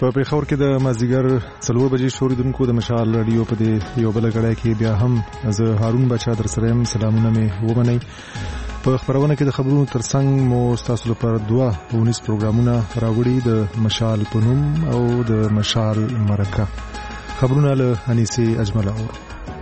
په پیښور کې د مازدیګر 4 بجې شوریدونکو د مشال رادیو په دې یو بل غړای کې بیا هم زه هارون بچا در سره يم. سلامونه مې ومنئ. په خبرونه کې د خبرونو ترڅنګ مو تاسو لپاره 19 پروګرامونه راوړي د مشال په نوم او د مشال مرکه. خبرونه له انیسه اجمل اور.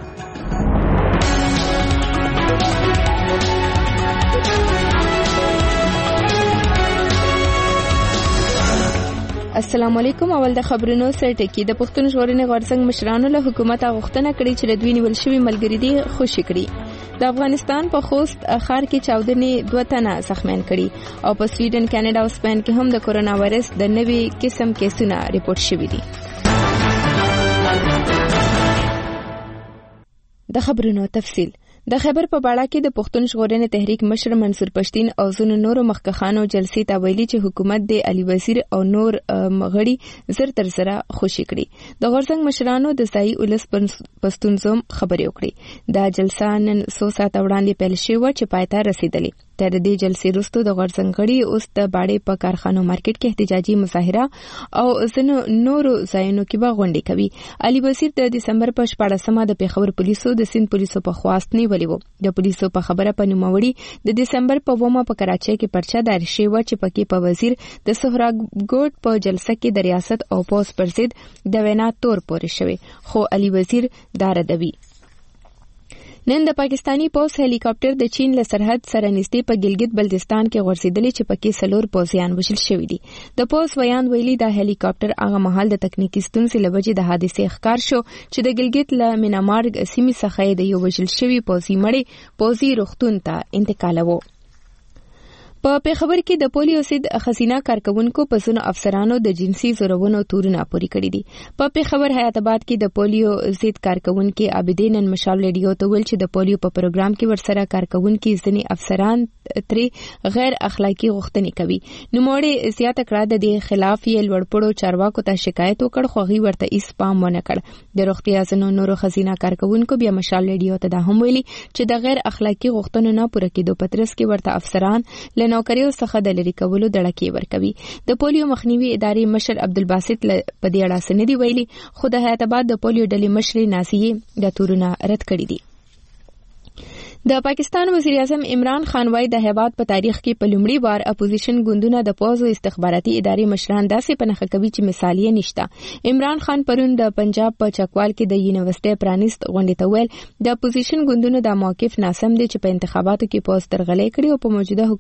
السلام علیکم. اول د خبرونو سره ټکی. د پښتون ژغورنې غورځنګ مشرانو له حکومت غوښتنه کړې چې د دوی نیول شوی ملګری دي خوشي کړي. د افغانستان په خوست ښار کې چاودنې 2 تنه زخمیان کړي او په سویډن، کاناډا او سپین کې هم د کورونا وایرس د نوي قسم کیسونه ریپورت شوي دي. د خبرونو تفصیل. د خیبر په باړه کې د پښتون ژغورنې تحریک مشر منصور پښتین او زونو نورو مخکخانو جلسې ته ویلي چې حکومت د علي وزیر او نور غړي زر تر زره خوشي کړي. د غورځنګ مشرانو د ځای ولس پښتونزم خبرې وکړي. دا جلسه نن 100 ساعت وړاندې پیل شوه چې پای ته رسیدلې. تر دې جلسې وروسته د غورځنګ غړي اوس د باړې په کارخانو مارکیټ کې احتجاجي مظاهره او زنو نورو ځایونو کې به غونډې کوي. علي وزیر د دسمبر په 14مه د پیښور پولیسو د سند پولیسو په خواست نیولې و. د پولیسو په خبره په نوموړي د دسمبر په 2مه په کراچۍ کې پرچه دار شوی و چې پکې په وزیر د سهراګوټ په جلسه کې د ریاست او پوس پر ضد د وینا تور پورې شوی، خو علي وزیر دا ردوي. نن د پاکستانی پوس هلی کاپټر د چین له سرحد سره نږدې په ګلګت بلتستان کې غورځېدلی چې پکې 4 پوځیان وژل شوي دي. د پوس بیان ویلي دا هلی کاپټر هغه مهال د تکنیکی ستونزې له وجې د حادثې ښکار شو چې د ګلګت له مینامارګ سیمې څخه د یو وژل شوي پوځي مړی پوځي روغتون ته انتقالوه. په پیښور کې د پولیو ضد خزینه کارکونکو په ځینو افسرانو د جنسي زورونو تورونه پوري کړی دي. په پیښور حیات آباد کې د پولیو ضد کارکونکو عابدین مشال ریډیو ته ویل چې د پولیو په پروګرام کې ورسره کارکونکو ځینې افسران ترې غیر اخلاقی غوښتنې کوي. نوموړي زیاته کړه د دې خلاف یې لوړپوړو چارواکو ته شکایت وکړ، خو هغوی ورته هیڅ پام ونه کړ. د روغتیا ځینو نورو خزینه کارکونکو بیا مشال ریډیو ته دا هم ویلي چې د غیر اخلاقی غوښتنو نه پوره کېدو په ترڅ کې ورته افسران نوکریو څخه د لری کولو دړکې ورکوي. د پولیو مخنیوي ادارې مشر عبدالباسط په دې اړه څه نه دی ویلي، خو د حیات آباد د پولیو ډلې مشرې نازیې د تورونه رد کړي دي. د پاکستان وزیر اعظم عمران خان وايي د هیواد په تاریخ کې په لومړي وار اپوزیشن ګوندونه د پوز او استخباراتي ادارې مشران داسې پنهخه کوي چې مثال یې نشته. عمران خان پرون د پنجاب په چکوال کې د یونیورسيټي پرانیست غونډې ته ویل د اپوزیشن ګوندونو د موقف ناسم دی چې په انتخاباتو کې پوز ترغلې کړي او په موجوده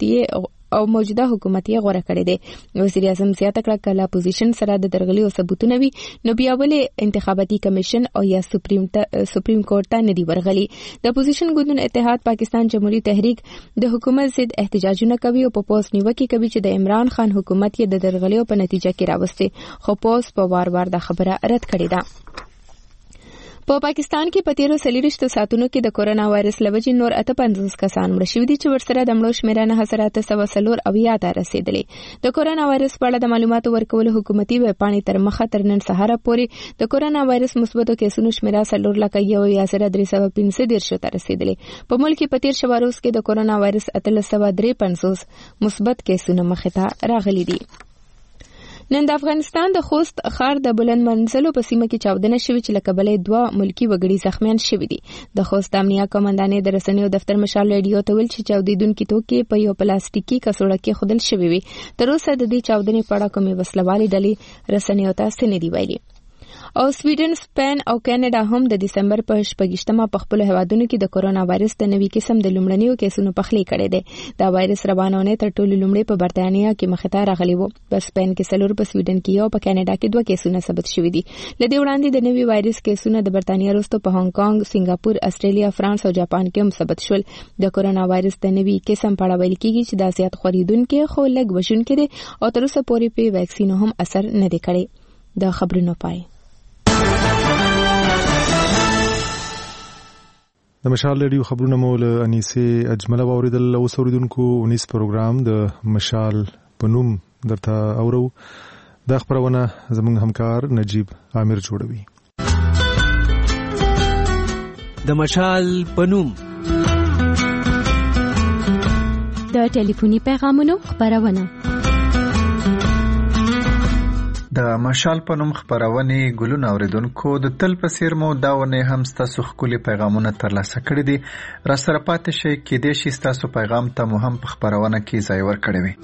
حکومت یې غوړه کړې ده. وزیر اعظم زیاته کړه کله اپوزیشن سره د درغلي ثبوتونه وي نو بیا ولې انتخاباتي کمیشن او یا سپریم کورټ ته نه دی ورغلي. د اپوزیشن ګوندونو اتحاد پاکستان جمهوریت تحریک د حکومت ضد احتجاجونه کوي او په پوس نیوکه کوي چې د عمران خان حکومت یې د درغلي په نتیجه کې راوستي، خو پوس په وار د خبره رد کړې ده. په پاکستان کې په 13 ساعتونو کې د کورونا وایرس لوجې نور 58 کسان مړ شوي دي چې ورسره د مړو شمیره 9904 ته رسیدلې. د کورونا وایرس په اړه د معلوماتو ورکولو حکومتي ویب پاڼې تر مخه تر نن سهار پورې د کورونا وایرس مثبتو کیسونو شمیره 4,1,315 ته رسیدلې. په ملک کې په 13 روز کې د کورونا وایرس 353 مثبت کیسونه مخه ته راغلي دي. نن د افغانستان د خوست ښار د بلند منزلو په سیمه کې چاودنه شوې چې له کبله 2 ملکی وګړي زخمیان شوي دي. د خوست امنیه قومندانې د رسنیو دفتر مشال ریډیو ته ویل چې چاودیدونکي توکي په یو پلاستیکي کڅوړه کې خودل شوي وي. تر اوسه د دې چاودنې په اړه کومې وسلوالې ډلې رسنیو ته څه نه دي ویلي. او سویډن، سپین او کاناډا هم د دسمبر په 28مه په خپل هیوادونو کې د کورونا وایرس د نوي قسم د لومړنیو کیسونو پخلی کړي دي. دا وایرس روانونه تر ټولو لومړی په برتانیا کې مخه ته راغلی وو. په سپین کې 4، په سویډن کې 1 او په کاناډا کې 2 کیسونه ثبت شوي دي. لدې وړاندې د نوي وایرس کیسونه د برتانیا وروسته په هانګ کانګ، سنگاپور، استرالیا، فرانس او جاپان کې هم ثبت شول. د کورونا وایرس د نوي قسم په اړه ویل کېږي چې دا زیات خوریدونکي خو لږ وژونکي دي او تر اوسه پورې په ویکسین هم اثر نه دی کړی. د خبرونو پای. د مشال ریډیو خبرونه مو له انیسه اجمل اوریدل. اوس اوریدونکو 19 پروګرام د مشال په نوم درته اورو. دا خبرونه زموږ همکار نجیب عامر جوړوي. د مشال په نوم د ټلیفوني پیغامونو خبرونه د مشال په نوم خپرونې ګلونه اوریدونکو د تل په څیر مو دا ونه هم ستاسو ښکلي پیغامونه ترلاسه کړي دي. را سره پاتې شئ، کېدای شي ستاسو پیغام ته مو هم په خپرونه کې ځای ورکړی وي.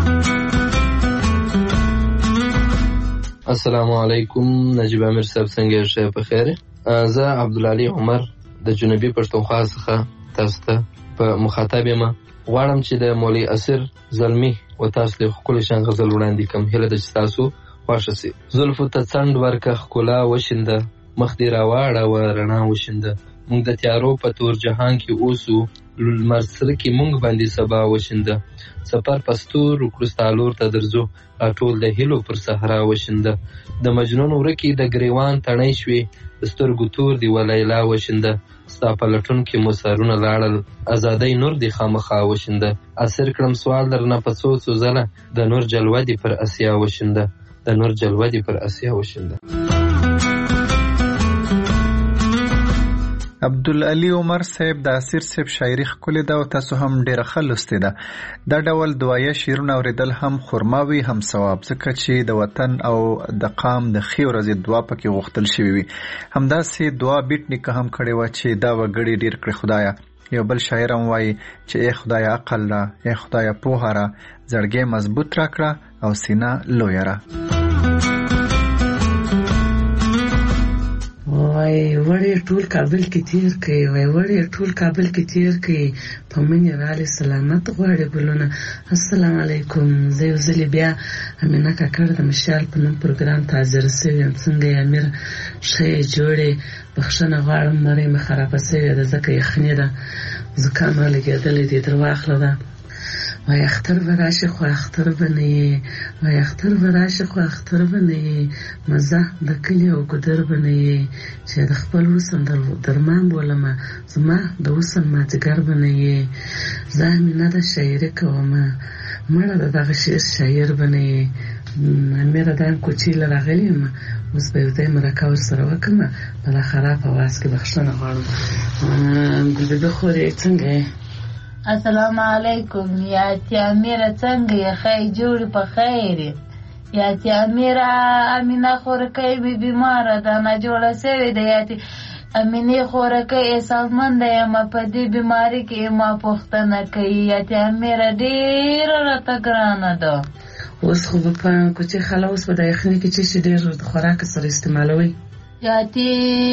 السلام علیکم، نجیب امیر صاحب څنګه یې؟ په خیر. زه عبدالعلی عمر د جنوبي پښتونخوا څخه تاسو ته په مخاطب یم. غواړم چې د مولوي اسیر زلمی و تاسو له ښکلي شان غزل وړاندې کوم. هیله ده چې تاسو خوښه سي. زلفو ته څنډ ورکه ښکلا وشینده، مخ دې راواړوه رڼا وشینده. موږ د تیارو په تور جهان کې اوسو، لمر سره کې موږ باندې سبا وشینده. سفر په ستورو کړو ستا لور ته درځو، راټول د هیلو پر صحرا وشینده. د مجنون ورکې د ګریوان تڼۍ شوې، د سترګو تور دی و لیلا وشینده. ستا په لټون کې مو سرونه لاړل، ازادۍ نور دی خامخا وشینده. اسیر کړم سوال درنه په څو څو ځله، د نور جلوه دی پر اسیا وشینده، د نور جلوه دی پر اسیا وشینده. عبدالعلی عمر صاحب د اسیر صاحب شاعري ښکلې ده او تاسو هم ډېره ښه لوستې ده. دا ډول دعایه شعرونه اورېدل هم خرما وي هم ثواب، ځکه چې د وطن او د قام د ښې ورځې دعا پکې غوښتل شوې وي. همداسې دعا بیټ نیکه هم کړې وه چې دا وګړي ډېر کړې خدایه. یو بل شاعر هم وایي چې ای خدایه عقل را، ای خدایه پوهه را، زړګی مضبوط را کړه او سینه لویه را. وای وړې ټول کابل کې تیر کړي، وای وړې ټول کابل کې تیر کړي، په منې رالې سلامت غواړي ګلونه. السلام علیکم، زه یو ځلې بیا امینه کاکړ د مشال په نوم پروګرام ته حاضره سوې یم. څنګه یې امیر؟ ښه یې جوړې؟ بخښنه غواړم، مرۍ مې خرابه سوې ده ځکه یخني ده، زکام رالګېدلی دی، درواخله ده. وای اختر به راشي خو اختر به نه یې، وای اختر به راشي خو اختر به نه یې، مزه د کلي او ګودر به نه یې، چې د خپل وسن درمان بولمه، زما د وسن مازدیګر به نه یې. زه امینه د شاعري کومه، مړه د دغه شعر شاعر به نه یې. امیره دا یم کوچۍ له راغلې یم، اوس به یو ځای مرکه ورسره وکړمه، په دا خراب اواز کې بخښنه غواړم. ګلبېبې خورې څنګه یې؟ السلام علیکم. یاتی امیره څنګه یې؟ ښایي جوړې په خیر یې. یاتی امیره امینه خورکۍ مې بیماره ده، ناجوړه سوې ده. یاتی امینې خورکۍ احساسمنده یمه، په دې بیماري کې ما پوښتنه کوي. یاتی امیره ډېره راته ګرانه ده. اوس خو به په کوچۍ خاله اوس به د یخني کې څه شي ډېر د خوراک سره استعمالوئ؟ یاتی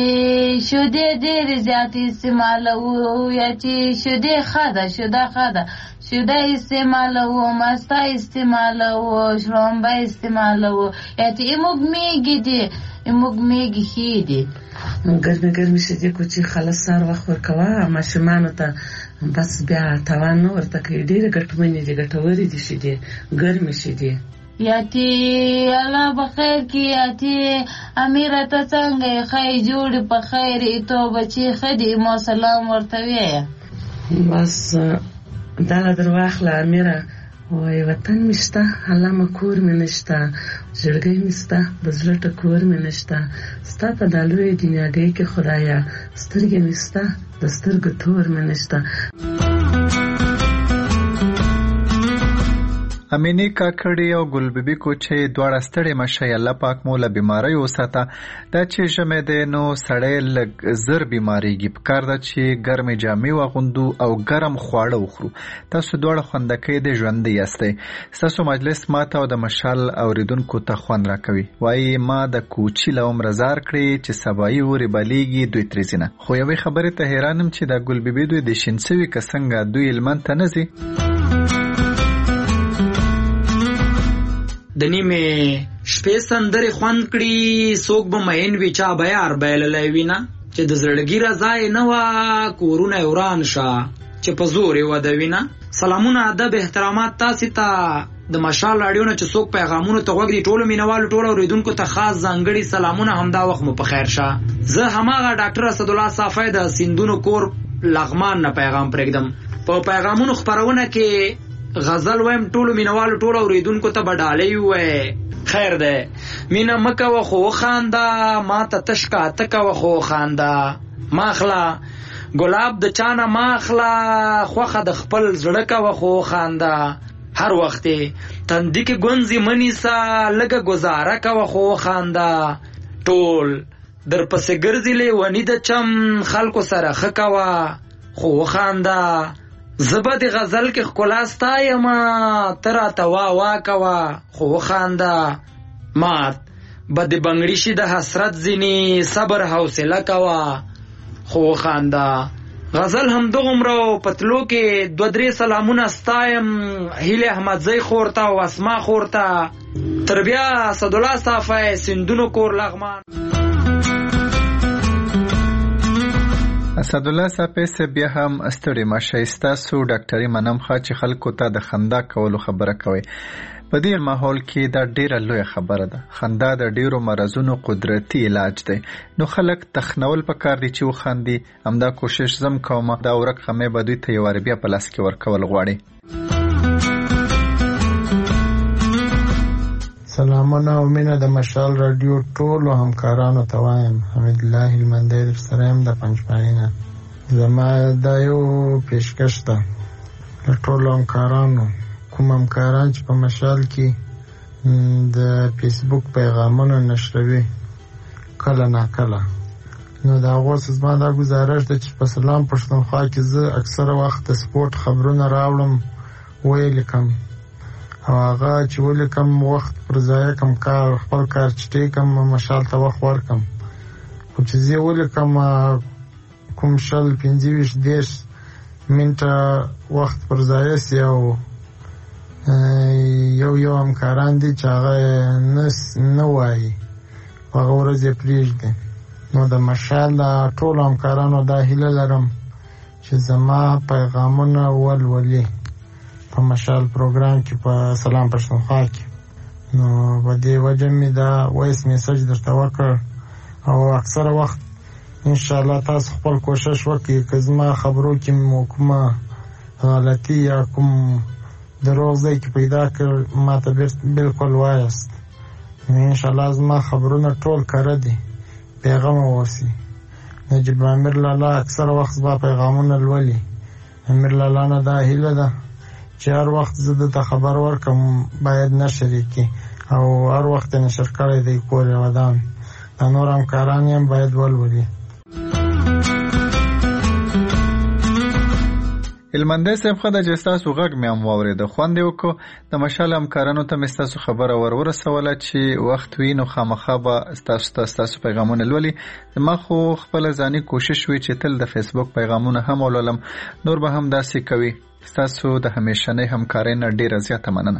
شودې ډېرې زیاتې استعمالوو، یاتی شودې ښه ده، شوده ښه ده، شوده استعمالوو، مسته استعمالوو، شړومبه استعمالوو. یاتی ایموږ میږي دي، ایموږ میږي ښې دي. ګرمې ګرمې شیدې کوچۍ خاله سهار وخت ورکوه ماشومانو ته، بس بیا تاوان نه ورته کوي. ډېرې ګټمنې دي، ګټورې دي شیدې، ګرمې شیدې. یاتی الله بخیر کی. یاتی امیره ته څنګه یې؟ ښایي جوړې په خیر یې، تو بچې ښه دي؟ مو سلام ورته ویه. بس دغه در واخله امیره. وای وطن مې شته، علامه کور مې نشته، زړګی مې سته، د زړه ټکور مې نشته، ستا په دا لویې دنیاګۍ کې خدایه، سترګې مې سته، د سترګو تور مې نشته. امینې کاکړې او ګلبېبې کوچۍ دواړه ستړې مشئ، الله پاک مو له بیماریو وساته. دا چې ژمی دی نو سړی لږ زر بیماریږي، پکار ده چې ګرمې جامې واغوندو او ګرم خواړه وخورو. تاسو دواړه خوندکۍ د ژوندی یاستئ. ستاسو مجلس ماته او د مشال اوریدونکو ته خوند راکوي. وایي ما د کوچي له عمره زار کړې چې سبایي ورې بلیږي دوی ترې ځینه. خو یوې خبرې ته حیرانم چې دا ګلبېبې دوی د شین سوي که څنګه دوی هلمند ته نه ځي؟ د نیمې شپې سندرې خوند کړي، څوک به مین وي چا به یار بایللی وینه، چې د زړګي رضا یې نه وه کورونه یې وران شه، چې په زور یې وده وینه. سلامونه، ادب، احترامات تاسې ته د مشال راډیو نه چې څوک پیغامونو ته غوږ دي. ټولو مینوالو، ټولو اورېدونکو ته خاص ځانګړي سلامونه. همدا وخت مو په خیر شه. زه هماغه ډاکټر اسدالله صافی د سیندونو کور لغمان نه پیغام پرېږدم. په پیغامونو خپرونه کې غزل وایم، ټولو مینوالو، ټولو اوریدونکو ته به ډالۍ ووایې. خیر دی، مینه مه کوه خو وخانده، ما ته تش که ته کوه خو وخانده. ماخله ګلاب د چانه ماخله، خوښه د خپل زړه کوه خو وخانده. هر وخت تندې کې ګونځې منیسا لږه گزاره کوه خو خاندا ټول در پسې ګرځي لیونی د چم خلکو سره ښه کوه خو خاندا زبا د غزل کې ښکلا ستایم ته راته وا کوه خو خاندا مات به د بنګړي شي د حسرت ځینې صبر حوصله کوه خو خاندا غزل هم دغمره پتلو کې 2-3 سلامونه ستایم هیله احمدزی خورته او اسما خورته تر بیا اسدالله صافی سندونو کور لغمان. اسدالله صافی سے بیا هم ستړي مشه ستاسو ډاکټري منم خا چې خلکو ته د خندا کولو خبره کوي. په دې ماحول کې دا ډیره لوی خبره ده. خندا د ډیرو مرزونو قدرتي علاج دی. نو خلک تخنول پکار دي چې وخاندي. همدا کوشش زم کوم دا ورک خمه بدوي ته یو بیا په لاس کې ورکول غواړي. سلامونه او مینه د مشال رادیو ټولو همکارانو ته وایم. حمید الله المندی در سره يم د پنځپاینه. زما دا یو پیشکش ده د ټولو همکارانو، کوم همکاران چې په مشال کې د فیسبوک پیغامونه نشروي کله ناکله، نو د هغو زما دا ګزارش ده چې په سلام پښتونخوا کې زه اکثره وخت د سپورټ خبرونه راوړم ولیکم، او هغه چې ولیکم وخت پر ځای کم کار خپل کار چټي کم مشال ته وخت ورکم، خو چې زه ولیکم کوم 15-20 منټه وخت پر ځای سي او یو همکاران دي چې هغه نه وایي هغه ورځ یې پرېږدي. نو د مشال د ټولو همکارانو دا هیله لرم چې زما پیغامونه ولولي په مشال پروګرام کې په سلام پښتونخوا کې. نو په دې وجه مې دا وایس میسج درته وکړ، او اکثره وخت انشاءالله تاسو خپل کوشش وکړئ که زما خبرو کې مو کومه غلطي یا کوم دروغ ځای کې پیدا کړ ما ته بالکل وایاست. انشاءالله زما خبرونه ټول کره دي، پیغام اوسي. نجیب امیر لالا اکثر وخت زما پیغامونه لولي. امیر لالا نه دا هیله ده چې هر وخت زه د خبر ورکم باید نشر کړي، او هر وخت نشر کړی دی کور ودان د نور همکاران هم باید ولولي. هلمندی صاحب خدای چې ستاسو غږ مې هم واورېده، خوند یې وکړو. د مشال همکارانو ته مې ستاسو خبره ورسوله چې وخت وي نو خامخا به ستاسو پیغامونه لولي. ما خو خپله ځاني کوشش وي چې تل د فیسبوک پیغامونه هم ولولم، نور به هم داسې کوي. ستاسو د همیشنۍ همکارۍ نه ډېره زیاته مننه.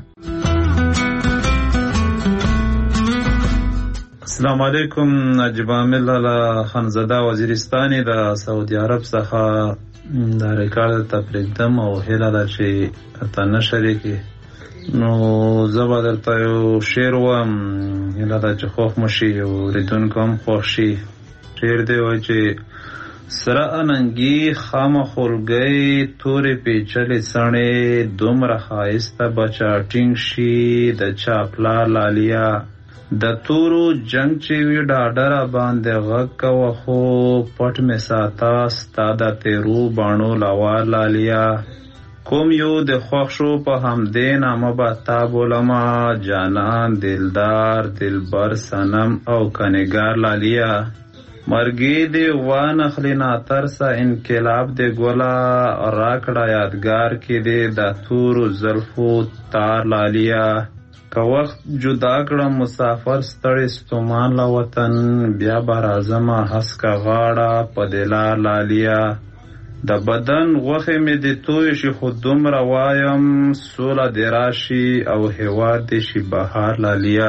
السلام علیکم. نجیب امیر لالا خانزاده وزیرستاني د سعودي عرب څخه دا ریکارډ ته پرېږدم او هیله ده چې ته نشر یې کړې. نو زه به درته یو شعر ووایم، هیله ده چې خوښ مو شي او اورېدونکو هم خوښ شي. شعر دی وایي چې سره اننګي خامه خولګۍ تورې پیچلې څڼې دومره ښایسته بچه ټینګ شي د چا پلار لالیا د تورو جنگ چې وي ډاډره باندې غږ کوه خو پټ مې ساته ستا د تیرو باڼو لوا لالیا کوم یو د خوښ شو په همدې نامه به تا بولمه جانان دلدار دلبر صنم او کنګار لالیا مرګي دی وانخلی ناترسه انقلاب دی ګولا راکړه یادګار کې دی د تورو زلفو تار لالیا که وخت جدا کړم مسافر ستړی ستومان له وطن بیا به راځمه هسکه غاړه په دلار لالیا د بدن غوښې مې دې توی شي خو دومره وایم سوله دې راشي او هېواد دې شي بهار لالیا.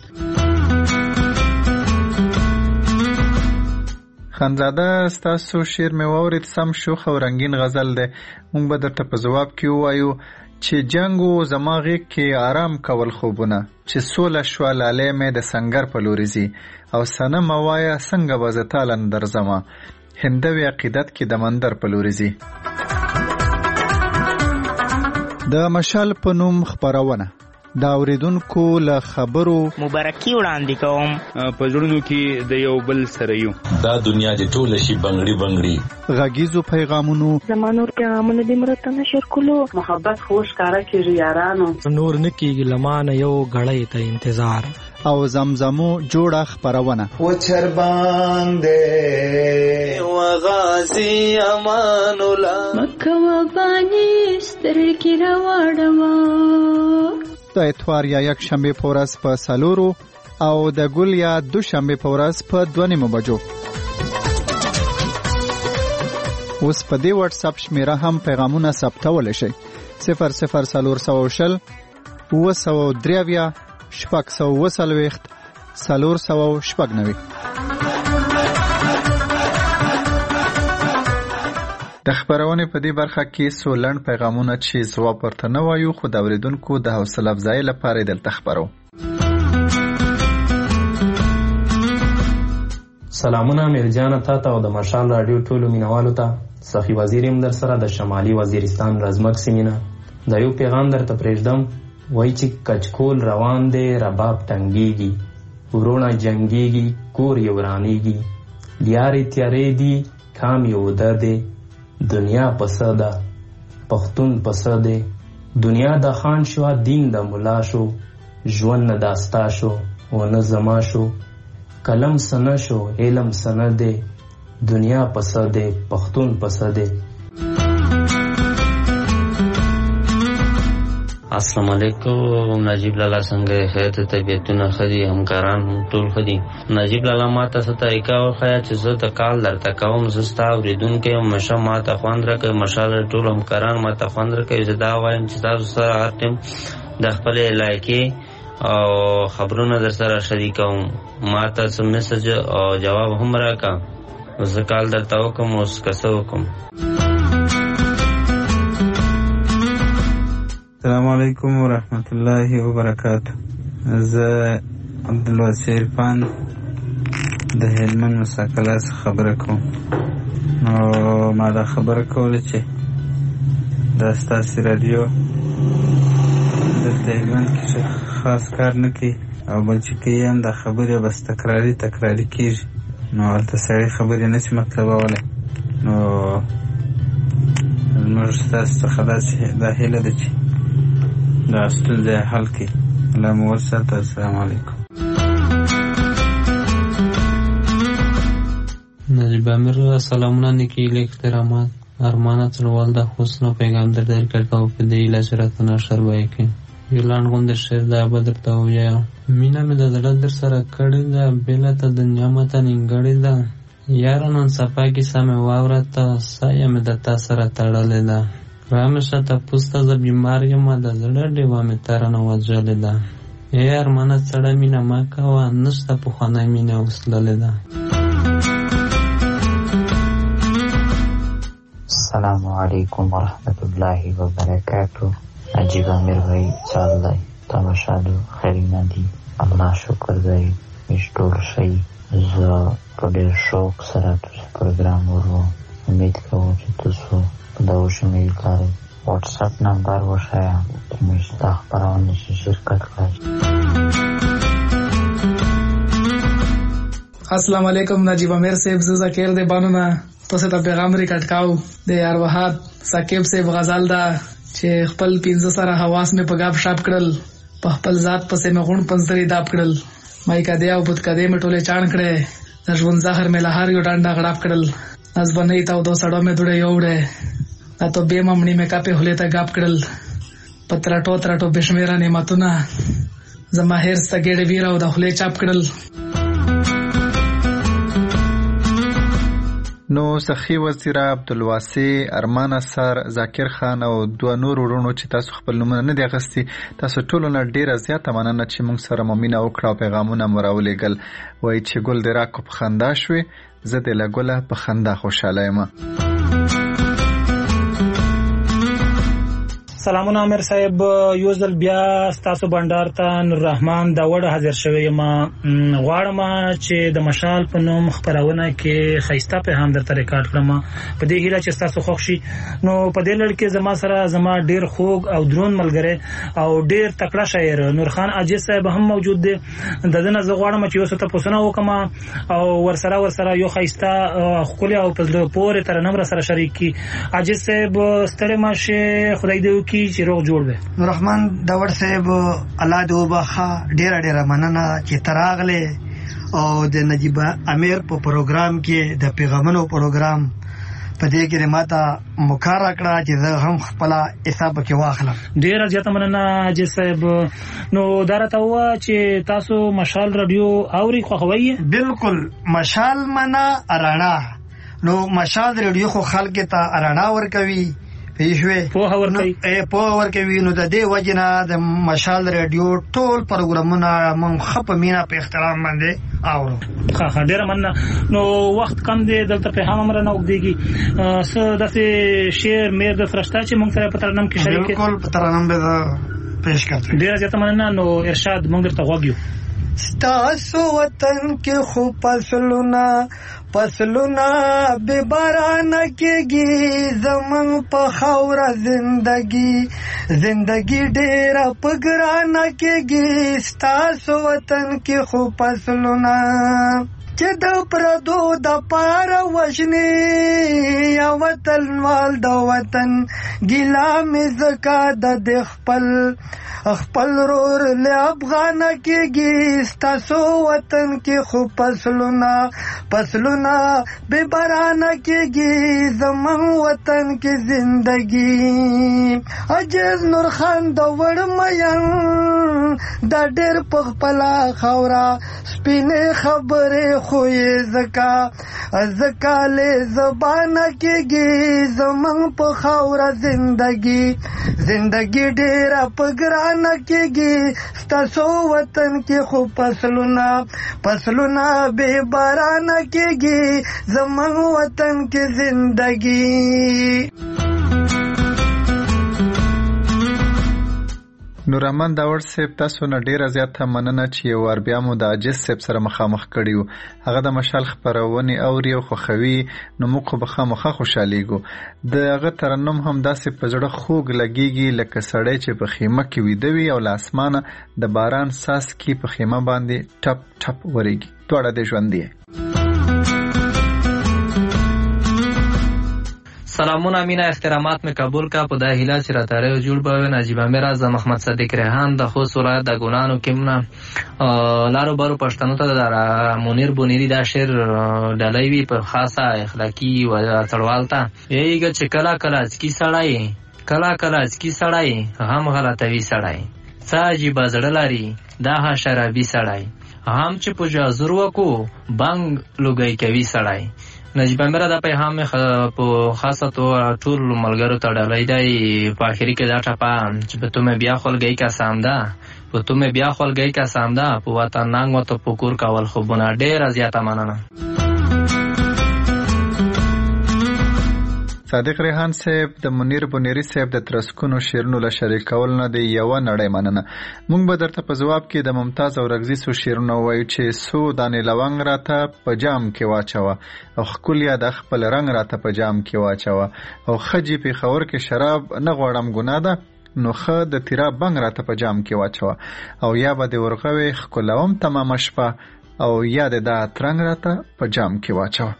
خانزاده ستاسو شعر مې واورېد، سم شوخ او رنګین غزل دی. موږ به درته په ځواب کې ووایو چې جنګو زما غېږ کې آرام کول خوبونه، چې سوله شوه لالی مې د سنګر په لورې ځي، او صنم وایه څنګه به زه تاله نه درځمه هندوې عقیدت کې د مندر په لورې ځي. د مشال په نوم خپرونه دا اوریدونکو له خبرو مبارکي وړاندې کوم. په زړونو کې د یو بل سره یو. دا دنیا د ټول شي بنگړي بنگړي. غږیزو پیغامونو زمانور پیغامونه د مرته نشر کولو. محبت خوش کارا کیږي یارانو. نور نکیږي لمانه یو غړې ته انتظار. او زمزمو جوړه خبرونه. و چرباندې و غازی امان الله مکه و بانی سترګې راوړما. د اتوار یا یک شنبه په ورځ په 4 او د ګل یا دوشنبه په ورځ په 2 بجو. اوس په دې واتس اپ شمیره هم پیغامونه ثبتول شي. 00400 903 490 490. د خبرونه په دې برخه کې سولند پیغامونه چې ځواب ورته نه وایو خو د اوریدونکو د حوصله افزای لپاره دلته خبرو. سلامونه میرجان ته او د مشال رادیو ټولو مینوالو ته. صفی وزیریم در سره د شمالي وزیرستان رزمک سیمینه د یو پیغام درته پرېږدم. وای چې کچکول روان دی رباب ټنګيږي ورونه جنگيږي کور یې ورانيږي لیارې تیارې دي کام یو ده دنیا پسده پښتون پسده دنیا د خان شو دین د مولا شو ژوند نه داستا شو او نه زما شو قلم سن شو علم سند دنیا پسده پښتون پسده. السلام علیکم. نجیب لالا څنګه خیر طبیعتونه خدي همکاران ټول خدي. نجیب لالا ماته څه طریقه وخیا چې زه د کال درته کوم زستا اوریدونکو مشه ماته خوند راکړي مشال ټول همکاران ماته خوند راکړي. زه دا وایم چې تاسو سره هر ټیم د خپل علاقې او خبرونه در سره شریکوم. ماته څه میسج او جواب هم راکا. زه کال درته وکم اوس کسه وکم. السلام علیکم ورحمت الله وبرکاته. زه عبدالواسع عرفان د هلمند مساکله خبره کوم. نو ما دا خبره کوله چې دا ستاسو رادیو دلته هلمند کې خاص کار نه کوي او بل چې کوي هم دا خبرې بس تکراري کېږي. نو هلته سړی خبرې نه شي مطلبولی. نو زموږ ستاسو څخه دا هیله ده چې دا ستونزه حل کړي. الله مو وساته. السلام علیکم. نجیب امیر سلامونه نیکی احترامات ارمانه تلوال دا حسن و پیغام در کرده و پده ایلا چرات نشر بایی که یلان غند شیر دا بدر تاو یا مینا می دا دلت در سر کردی دا بیلا تا دنیا متا نینگردی دا یارانان سپا کی سام واورتا سایا می دا تا سر تڑالی دا رامشا تا پوستا زا بیماری ما دا زړه دیوا می تارانو وجالی دا ای ارمانه چڑا مینا ما کوا نشتا پخانای مینا وصلالی دا. السلام علیکم ورحمت الله وبرکاتو. نجیب امیر بھائی چال دی تماشادو خیرینا دی الله شکر دی مشتول شئی. زه په ډېر شوق سره تاسو پروګرام ورو امید کوم چې تاسو دا وشمېل کړئ. واتس اپ نمبر وښایا چې موږ دا خبرونه شریکت کړئ. السلام علیکم. نجیب امیر صاحب زه ذکر دی بانونه تاسو ته پیغام ریکارډ کاو د ارواحات ثاقب صاحب غزل دا چې خپل 15 سره حواس می په غاب شاپ کړل په خپل ذات پسې مې غون پنځري داب کړل مای کا دی او پد کده می ټوله چان کړي د ژوند زهر می لهار یو ډانډا غړاپ کړل از باندې تاو دو سړو می دوړې یوړې دا ته به ممنی می کا په هله ته غاب کړل پترا ټو بشمیره نعمتونه زما هر ستګړې ویراو د خله چاپ کړل. نو سخی وزیر عبدالواسع ارمان اثر ذاکر خان او دوه نور ورونو چې تاسو خپل نومونه نه دی غستی تاسو ټول نه ډیره زیاته مننه چې موږ سره مؤمنه وکړه او پیغامونه مراولېګل. وای چې ګل د راکو په خندا شوي زه د لګوله په خندا خوشاله یم. سلامونه امیر صاحب، یو ځل بیا ستاسو بندر ته نور رحمان دا وړ حاضر شوی ما غواړم چې د مشال په نوم خبرونه کې خیسته په هم درته ریکارډ کړم په دې هیله چې تاسو خوښ شي. نو په دې لړ کې زما سره زما ډیر خوږ او درون ملګری او ډیر تکړه شاعر نور خان عاجز صاحب هم موجود دی. د دې نه زه غواړم چې اوس ته پوښتنه وکم او ورسره یو خیسته خولي او په پوره تر نمبر سره شریک کی. عاجز صاحب ستړي ماشه خدای دې کی چې روغ جوړ وي. نور رحمان داور صاحب الله دې وبخا ډیر مننه چې تراغله او د نجیب امیر په پروګرام کې د پیغامونو پروګرام په دې کې ماته مخاره کړه چې زه هم خپل حساب کې واخلم. ډیر زیاته مننه حاجی صاحب. نو درته و چې تاسو مشال رادیو اوري خوښوي؟ بالکل مشال منا ارانا. نو مشال رادیو خو خلک ته ارانا ور کوي پیښوي په ور کوي. نو د دې وجنه د مشال رادیو ټول پروګرامونه مون خپ مینا په احترام باندې اورو. ښه ډیر مننه. نو وخت کم دی دلته په هم امر نه وګديږي څه داسې شعر مې د فرشته چې مونږ سره په ترنم کې شریک. بالکل په ترنم به پېښ کړم. ډیر زیاته مننه. نو ارشاد مونږ درته وګیو. ستاسو وطن کې خو پسلونا بے بارانه کېږي زمون په خاوره زندگی ډېره په ګرانه کېږي. ستاسو وطن کې خو پسلونا چې د پردو د پاره وژني یا وطنوال د وطن ګیلا مې زکا د خپل رور له افغانه کېږي. ستاسو وطن کې خو پسلونا بے بارانه کېږي زمون وطن کې زندگی. عجز نور خان د وړ مین دا ډېر په خپله خاوره سپینې خبرې خو یې زکا له زبانه کېږي زمون په خاوره زندگی ډېره په ګرانه کېږي. ستاسو وطن کې خو پسلونا بے بارانه کېږي زمون وطن کې زندگی. نورحمان داور صاحب تاسو نه ډیره زیاته مننه چې یو ور بیا مو د عاجز صاحب سره مخامخ کړیو. هغه د مشال خبرونه اوري او خوښوي نو موږ به خامخا خوشاليږو. د هغه ترنم هم داسې په زړه خوږ لګيږي لکه سړی چې په خیمه کې ویده وي او له اسمانه د باران ساس کې په خیمه باندې ټپ ټپ وريږي. ټوله د ژوند دی. سلامونه مینا احترامات میں قبول کا پدا هیله چې را تاره جوړ به نجیب امیر اعظم محمد صدیق ریحان د خوست ولایت د ګونانو کیمنا لارو بارو پښتنو ته د منیر بونیری دا شعر ډلوي په خاصه اخلاقی و تړوالتا یېګه چې کلا کی سړای هم غلطوي سړای ساجي بازړلاري دا شرابي سړای هم چې په جازور وکو بنګ لوګي کوي سړای. نجیب امیر دا پیغام په خاصه تو ټول ملګرو ته ډالۍ دی په اخري کې دا ټپه چې په تومه بیا خلګي کا سامدا په وطن ننګ وته پکور کول خوبونه. ډیر زیاته مننه. صادق ریحان صاحب د منیر بونیری صاحب د ترسکونو شیرونو له شریکول نه دی یو نړۍ مننه. مونږ به درته په جواب کې د ممتاز او رغزي سو شیرونو وایو چې سو دانې لونګ راته په جام کې واچوه او خکولیا د خپل رنگ راته په جام کې واچوه او خجی په خور کې شراب نه غواړم ګناه ده نو خه د تیرا بنګ راته په جام کې واچوه او یا به د ورغوي خکولوم تمام شپه او یا د ترنګ راته په جام کې واچوه.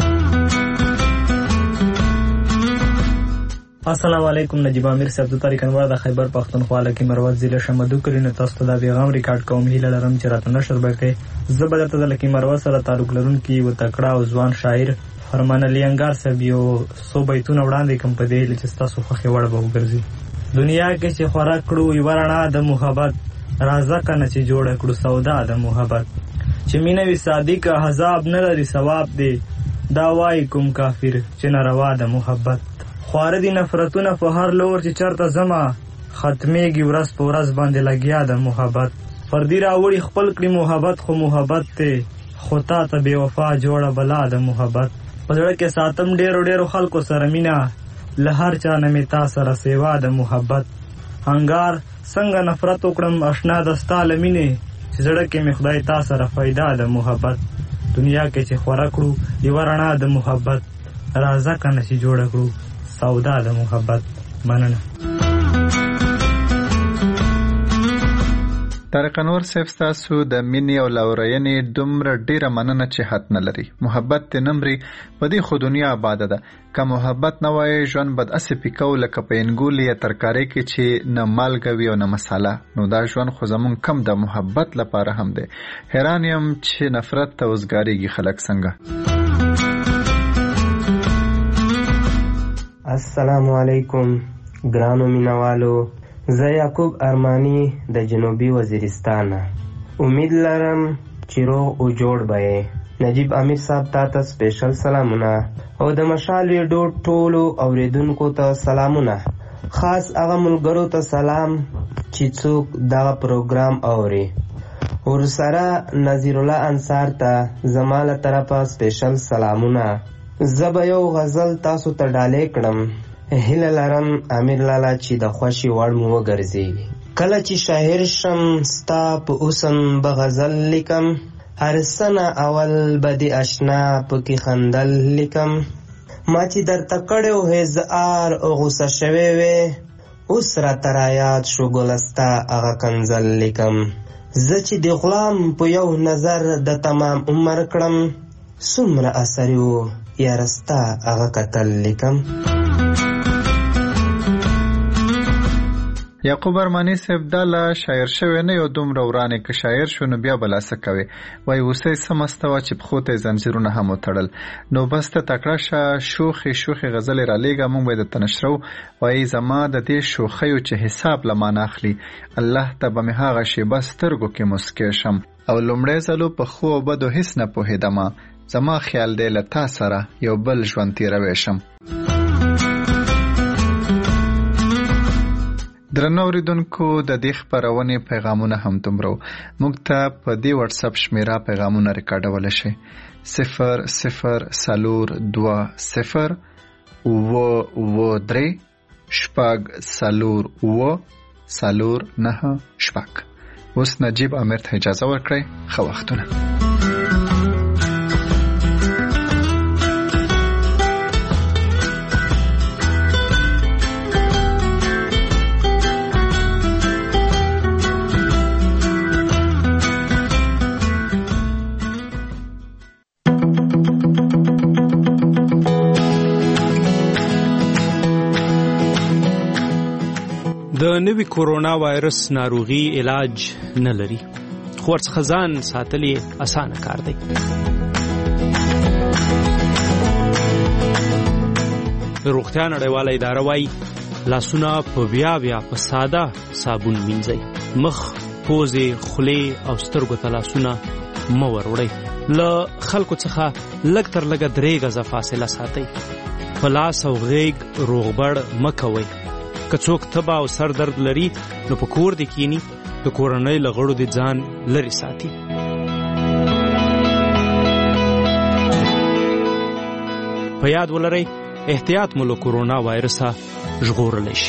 السلام علیکم. نجیب امیر صاحب د تاریخ انوار د خیبر پختونخوا لکه مروت ضلع شمدو کلینو تاسو ته د پیغام ریکارډ کوم هیله لرم چې راته نشر وکړي. زه به درته د لکه مروت سره تعلق لرونکي و تکړه او ځوان شاعر فرمان علي انګار صاحب یو سو بیتونه وړاندې کوم په دې چې تاسو خوښي وړ به وګرځي. دنیا کې چې خوراک کړو یو رڼا د محبت راځه کنه چې جوړ کړو سودا د محبت چې مینه وی صادق حساب نه لري ثواب دی دا وای کوم کافر چې ناروا د محبت خواره دي نفرتونه په هر لور چې چرته زما ختمېږي ورځ په ورځ باندې لګیا د محبت پردي راوړي خپل کړي محبت خو محبت ته خو تا ته بې وفا جوړه بلا د محبت په زړه کې ساتم ډېرو خلکو سره مینا له هر چا نه مې تا سره سیوا د محبت هنګار څنګه نفرت وکړم اشنا د ستا له مینې چې زړه کې مې خدای تا سره فایده د محبت دنیا کې چې خوره کړو یوه رڼا د محبت راځه کنه چې جوړه کړو سودا د محبت. مننه. طارق انور صاحب ستاسو د مینې او لورینې دومره ډیره مننه چې حد نه لري. محبت دې نمري په دې خو دنیا آباده ده. که محبت نه وای ژوند بد اسې پیکو لکه په انګول یا ترکارۍ کې چې نه مالګه وي او نه مساله. نو دا ژوند خو زمون کم د محبت لپاره هم دی. حیران یم چې نفرت ته وزګاریږي خلک څنګه. السلام علیکم ګرانو مینوالو، زه یعقوب ارمانی د جنوبي وزیرستان. امید لرم چې روغ او جوړ به یې. نجیب امیر صاحب تاته سپیشل سلامونه او د مشال ریډیو ټولو اوریدونکو ته سلامونه. خاص هغه ملګرو ته سلام چې څوک دغه پروګرام اوري. ورسره نظیر الله انصار ته زما له طرفه سپیشل سلامونه. زه به یو غزل تاسو ته ډالۍ کړم. هیله لرم امیر لالا چې د خوښې وړ مو وګرځي. کله چې شاعر شم ستا په حسن به غزل لیکم، هر سنه اول به د اشنا پکې خندل لیکم. ما چې درته کړی و هزار او غوسه شوی وې، اوس راته رایاد شو ګلستا هغه کنزل لیکم. زه چې د غلام په یو نظر د تمام عمر کړم، څومره اثر و یارستا هغه کتل لیکم. یعقوب ارمانی صاحب دا لا شاعر شوی نه یو دومره ورانه که شاعر شو نو بیا بلا څه کوي. وای اوسې سمستوا چې په خوته زنجیرونه هم وتړل. نو بس ته تکړه شوخي غزل را لېګه مونږ به د تنشرو. وای زما د دې شوخیو چې حساب لمانه اخلي، الله ته به مې هغه شی بس ترګو کې مسکې شم. او لومړی ځلو په خو او بدو هیڅ نه پوهېدم، زما خیال دی له تا سره یو بل ژوند تیروی شم. درنو اوریدونکو، د دې خپرونې پیغامونه هم دومره موږ ته په دې واتس اپ شمیره پیغامونه ریکارډولی شئ: 0020 اوس نجیب امیر ته اجازه ورکړئ. ښه وختونه. د نوي کورونا وایرس ناروغي علاج نه لري، خو ورڅخه ځان ساتل یې اسانه کار دی. د روغتیا نړیواله اداره وایي لاسونه په بیا په ساده صابون مینځئ. مخ، پوزې، خولې او سترګو ته لاسونه مه وروړئ. له خلکو څخه لږ تر لږه 3 غزه فاصله ساتئ. په لاس او غیږ روغبړ مه کوئ. که څوک تبه او سر درد لري نو په کور دې کینی، د کورنۍ له غړو دې ځان لرې ساتي. په یاد ولرئ احتیاط مو له کورونا وایرسه ژغورلی شي.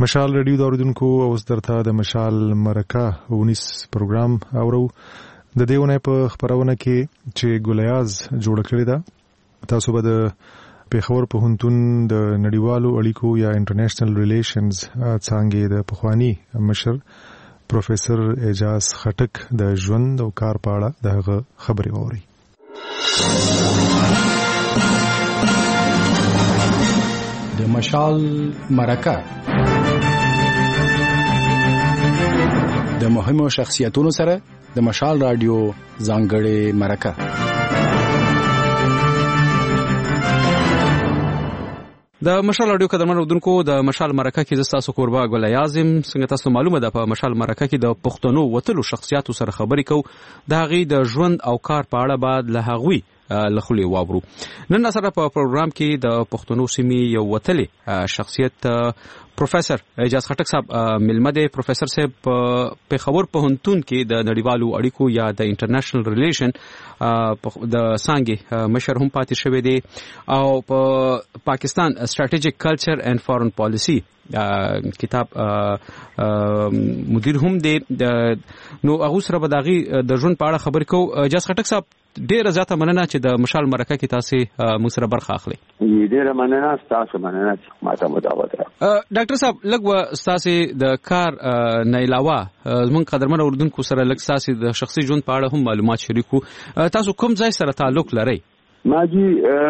مشال رادیو د اوریدونکو اوس درته د مشال مرکه 19 پروګرام اورو. د دیونه په خبرونه کې چې ګولیاز جوړ کړی دا تاسو به د پیښور پوهنتون د نړیوالو اړیکو یا انټرنیشنل ریلیشنز څانګې د پخوانی مشر پروفیسور اعجاز خټک د ژوند او کار په اړه دغه خبرې ووري. د مشال مرکه د مهمو شخصیتونو سره د مشال رادیو ځانګړې مرکه. د مشال رادیو قدرمن اورېدونکو د مشال مرکه کې تاسو قربا ګل اعظم څنګه تاسو معلومه ده په مشال مرکه کې د پښتنو وتلو شخصیتو سره خبرې کوو د هغې د ژوند او کار په اړه بعد له هغوی لخلې واورو. نن سره په پروګرام کې د پښتنو سیمې یو وتلې شخصیت پروفیسور اعجاز خټک صاحب ملمه دی. پروفیسور صاحب په پیښور پوهنتون کې د نړیوالو اړیکو یا د انټرنیشنل ریلیشن د څانګې مشر هم پاتې شوی دی او په پاکستان استراتیجیک کلچر اینڈ فارن پالیسی کتاب مدیر هم دی. نو هغه سره به داغي د ژوند په اړه خبرې کوو. اعجاز خټک صاحب ډیره زیاته مننه چې د مشال مرکه کې تاسو موږ سره برخه اخلي. ډیره مننه تاسو مننه چې ماته مداوت را. ډاکټر صاحب لږ تاسو د کار نه علاوه زموږ قدرمن اوردونکو سره لږ تاسو د شخصي ژوند په اړه هم معلومات شریکو. تاسو کوم ځای سره تعلق لرئ؟ ماجی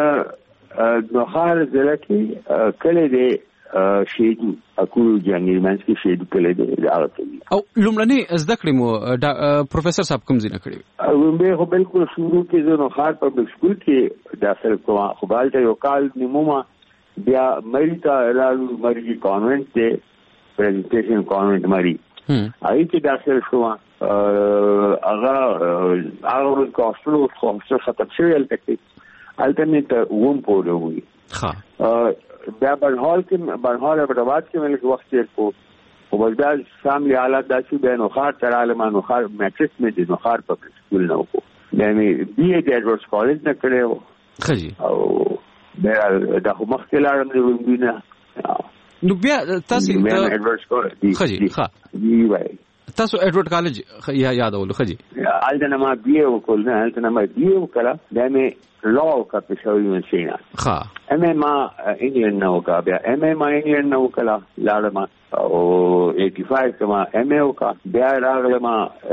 نوخار ضلع کې کله دی شهیدو اکو جنگی منځ کې شهیدو کله دی راغلی. او لومړنۍ زده کړې مو پروفیسور صاحب کوم ځای نه کړې؟ لومبه خو بالکل شروع کې زه نوخار پبلک سکول کې داخل کوم. خو بالته یو کال نیمه بیا مری ته لالو مری کانوینټ ته پریزنټیشن کانوینټ مری آی کې داخل شوم. هغه ورځ کاستلو خو ختم شوی الټرنیټ ووم پورې وي. بیا بنحال ابراهاد کې مې وخت تیر کو او بلدار فاملی حالات داسې به نوخار تر عالم نوخار میټرک مې د نوخار په سکول نه وکړو. یعنی بی ای د ایډورډز کالج نه کړو. خجی او بیا د مخکې لاړم د وینګینه. نو بیا تاسو د ایډورډز کالج خجی ښه دی وای تاسو ایډورډ کالج یادولو خجی الته ما بی ای وکول نه الته ما بی ای وکړه د مې لاو کا پېښور یونیورسيټي ښه ام ام انګلند نو کا بیا ام ام انګلند نو کلا لاړم او 85 کما ام ای کا بیا راغلم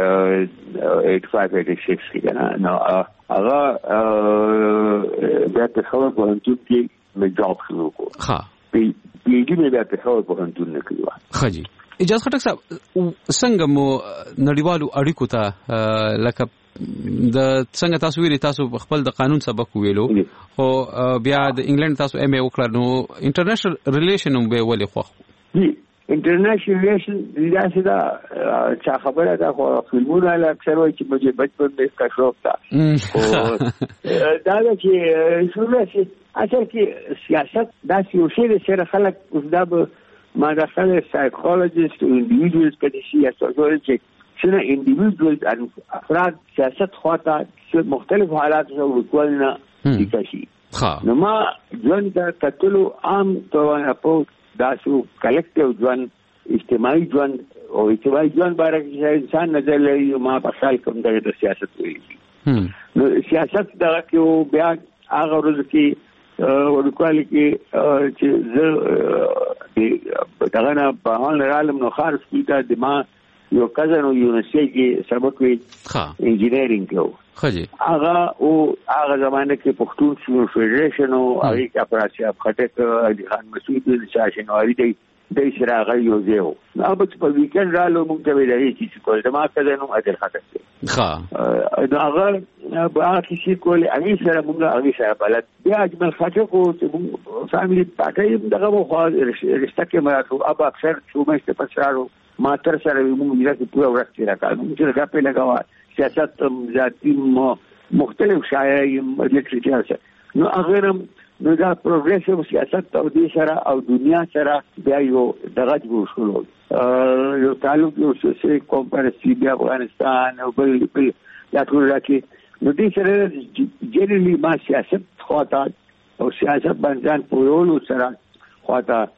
85 86 کې نه نو هغه بیا په خبر پوهنتون کې مې جاب شروع کو. ښه پی ایچ ډي مې بیا په خبر پوهنتون نه کړو. خجی اجازه خټک صاحب څنګه مو نړیوالو اړیکو ته لکه د څنګه تاسو ویلي تاسو خپل د قانون سبق ویلو خو بیا د انګلند تاسو ام ای وکړه نو انټرنیشنل ریلیشن هم به ولې خو دی انټرنیشنل ریلیشن دا څه دا چا خبره ده خو فلمونه لا اکثر وایي چې مجھے بچپن میں اس کا شوق تھا دا چې شروع شي اصل کې سیاست دا سیاسي سره خلک اوس دا ما داخله سایکولوژیست او انډیویډوالز کې سیاست چې څنګه انډیویډوالز افراد سیاست خواته چې مختلف حالات سره وکولنه دي. نو ما ژوند د کتلو عام توانه په داسو کلیکټیو ژوند اجتماعي ژوند او اجتماعي ژوند باره کې انسان نظر لري. ما په خیال کوم د سیاست ویلي نو سیاست دغه کې بیا هغه ورځ کې ورکوالي کې چې زه دغه نه په حال عالم نو خارج کیته د ما یو کزن او یونیورسيټي کې سبق وی انجینیرینګ کوي. خجی هغه زمانه کې پښتون سیمو فدریشن او هغه کې اپراسیا خټک علي خان مسعود د شاشن او اړیدي د شراغ یو ځای نو په په ویکند رالو موږ ته ویلای چې کول د ما کزن او اجل خټک ښه دا هغه به کیسې کول هغه سره موږ سره بلد بیا اجمل خټک او چې فاميلي پټای دغه خو رشتہ کې مراتو اب اکثر څومره پسرارو ما تر سره موږ یې پورا ورته راکړو چې دا په لګاوه سیاست ذاتی مختلف شایعي لیټریچر نو هغه نو دا پروګریسیو سیاست او د سره او دنیا سره بیا یو دغه جوړول یو تعلق یو سیاسي کمپارسي بیا افغانستان او بل یا ټول راکې نو دې سره جنرالي ما سیاست خواته او سیاست باندې پورولو سره خواته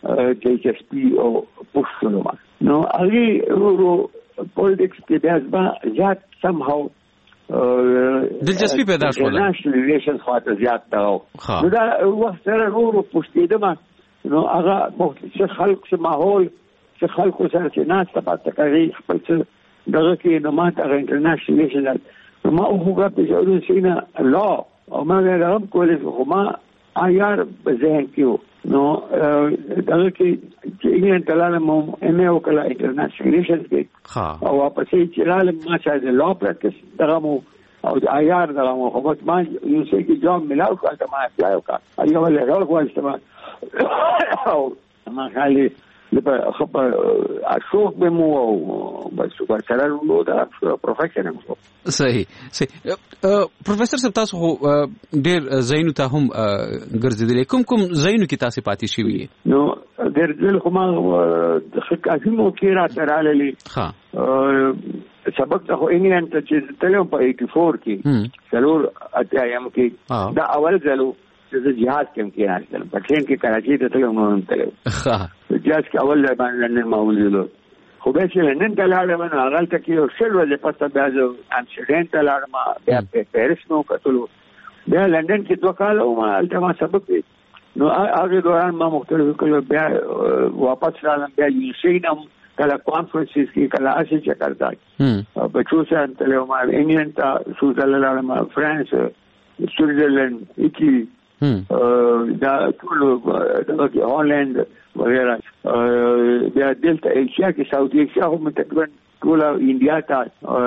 دلچسپي او پوښتنه ما نو هغه ورو پولیټکس کې بیا زیات سم هاو دلچسپي پیدا شوه نېشنل ریلیشنز خاطر زیات دا نو دا وخت سره ورو پوښتېدم نو هغه چې خلک څه ماحول چې خلکو سره چې ناس ته پاتې کوي خپل څه دغه کې نو ما ته انټرنیشنل ریلیشنز ما هوګه په جوړو سینا لا او ما غواړم کولای خو ما آیار ذهن کېو نو دغه کې چې انګلند تلاله مو ام او کلا انټرنیشنل ریلیشنز کې او واپس چې لاله ما چې لا پریکټس دغه مو او آیار دغه مو خو ما یو څه کې جام ملاو کړم ما اپلای وکړ ایو له غوړ کوم او ما خالي لپاره خبر اشوف به مو بس ورسره نو دا پروفیشنل صحیح پروفیسور صاحب تاسو ډېر زینو ته هم ګرځیدل کوم زینو کې تاسو پاتې شوی نو ګرځل خو ما خکافي مو کې را تراللی ها سبق ته انګلند ته چې تلو په 84 کې ضرور اتیایم کې دا اول ځلو چې جهاز کې راځل په ټرین کې کراچي ته تلو نو تلو ها جهاز کې اول ځل باندې لندن ما ولېدو خو به چې لندن ته لاړم نو هغه ته کې یو شل ورځې پسته بیا زه امسټرډام ته لاړم بیا پیرس نو کتلو بیا لندن کې 2 کال او ما هلته ما سبق نو هغه دوران ما مختلف کلو بیا واپس رالم بیا یوسینم کله کانفرنسز کې کله اسی چکرتا بچو سره تلو ما انګلند ته سوزرلند فرانس سوئزرلند ایټلی دا ټول دغه هالند وغیرہ بیا دلته ایشیا کې ساوث ایشیا هم تقریبا ټول انډیا ته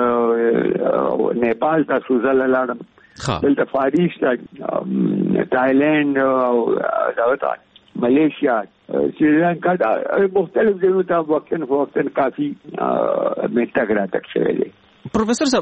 نیپال ته سوزرلند دلته فاریس ته تایلند او دغه ملیشیا سریلانکا دا مختلف ځایونو ته وختن کافي میټاګرا تک شوی دی پروفیسور صاحب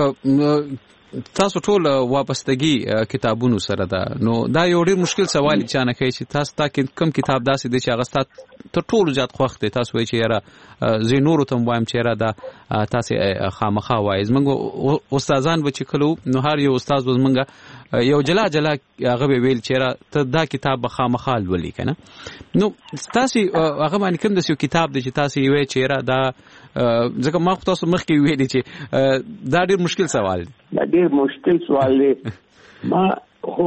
تاسو ټول واپستګي کتابونو سره ده نو دا یو ډیر مشکل سوال چې نه کوي چې تاسو تا کوم کتاب داسې دی چې هغه ته ټول زیات خوښ دی تاسو وایي چې یاره زه نورو ته وایم چې یاره دا تاسو خامخا وایي زمونږ استادان به چې کلو نو هر یو استاد زمونږ یو جلا هغه ویل چې یاره ته دا کتاب به خامخا ولولې کنه نو تاسو هغه باندې کوم د یو کتاب دی چې تاسو وایي چې یاره دا ځکه ما خو تاسو مخکې ویلي چې دا ډیر مشکل سوال دی دا ډیر مشکل سوال دی ما خو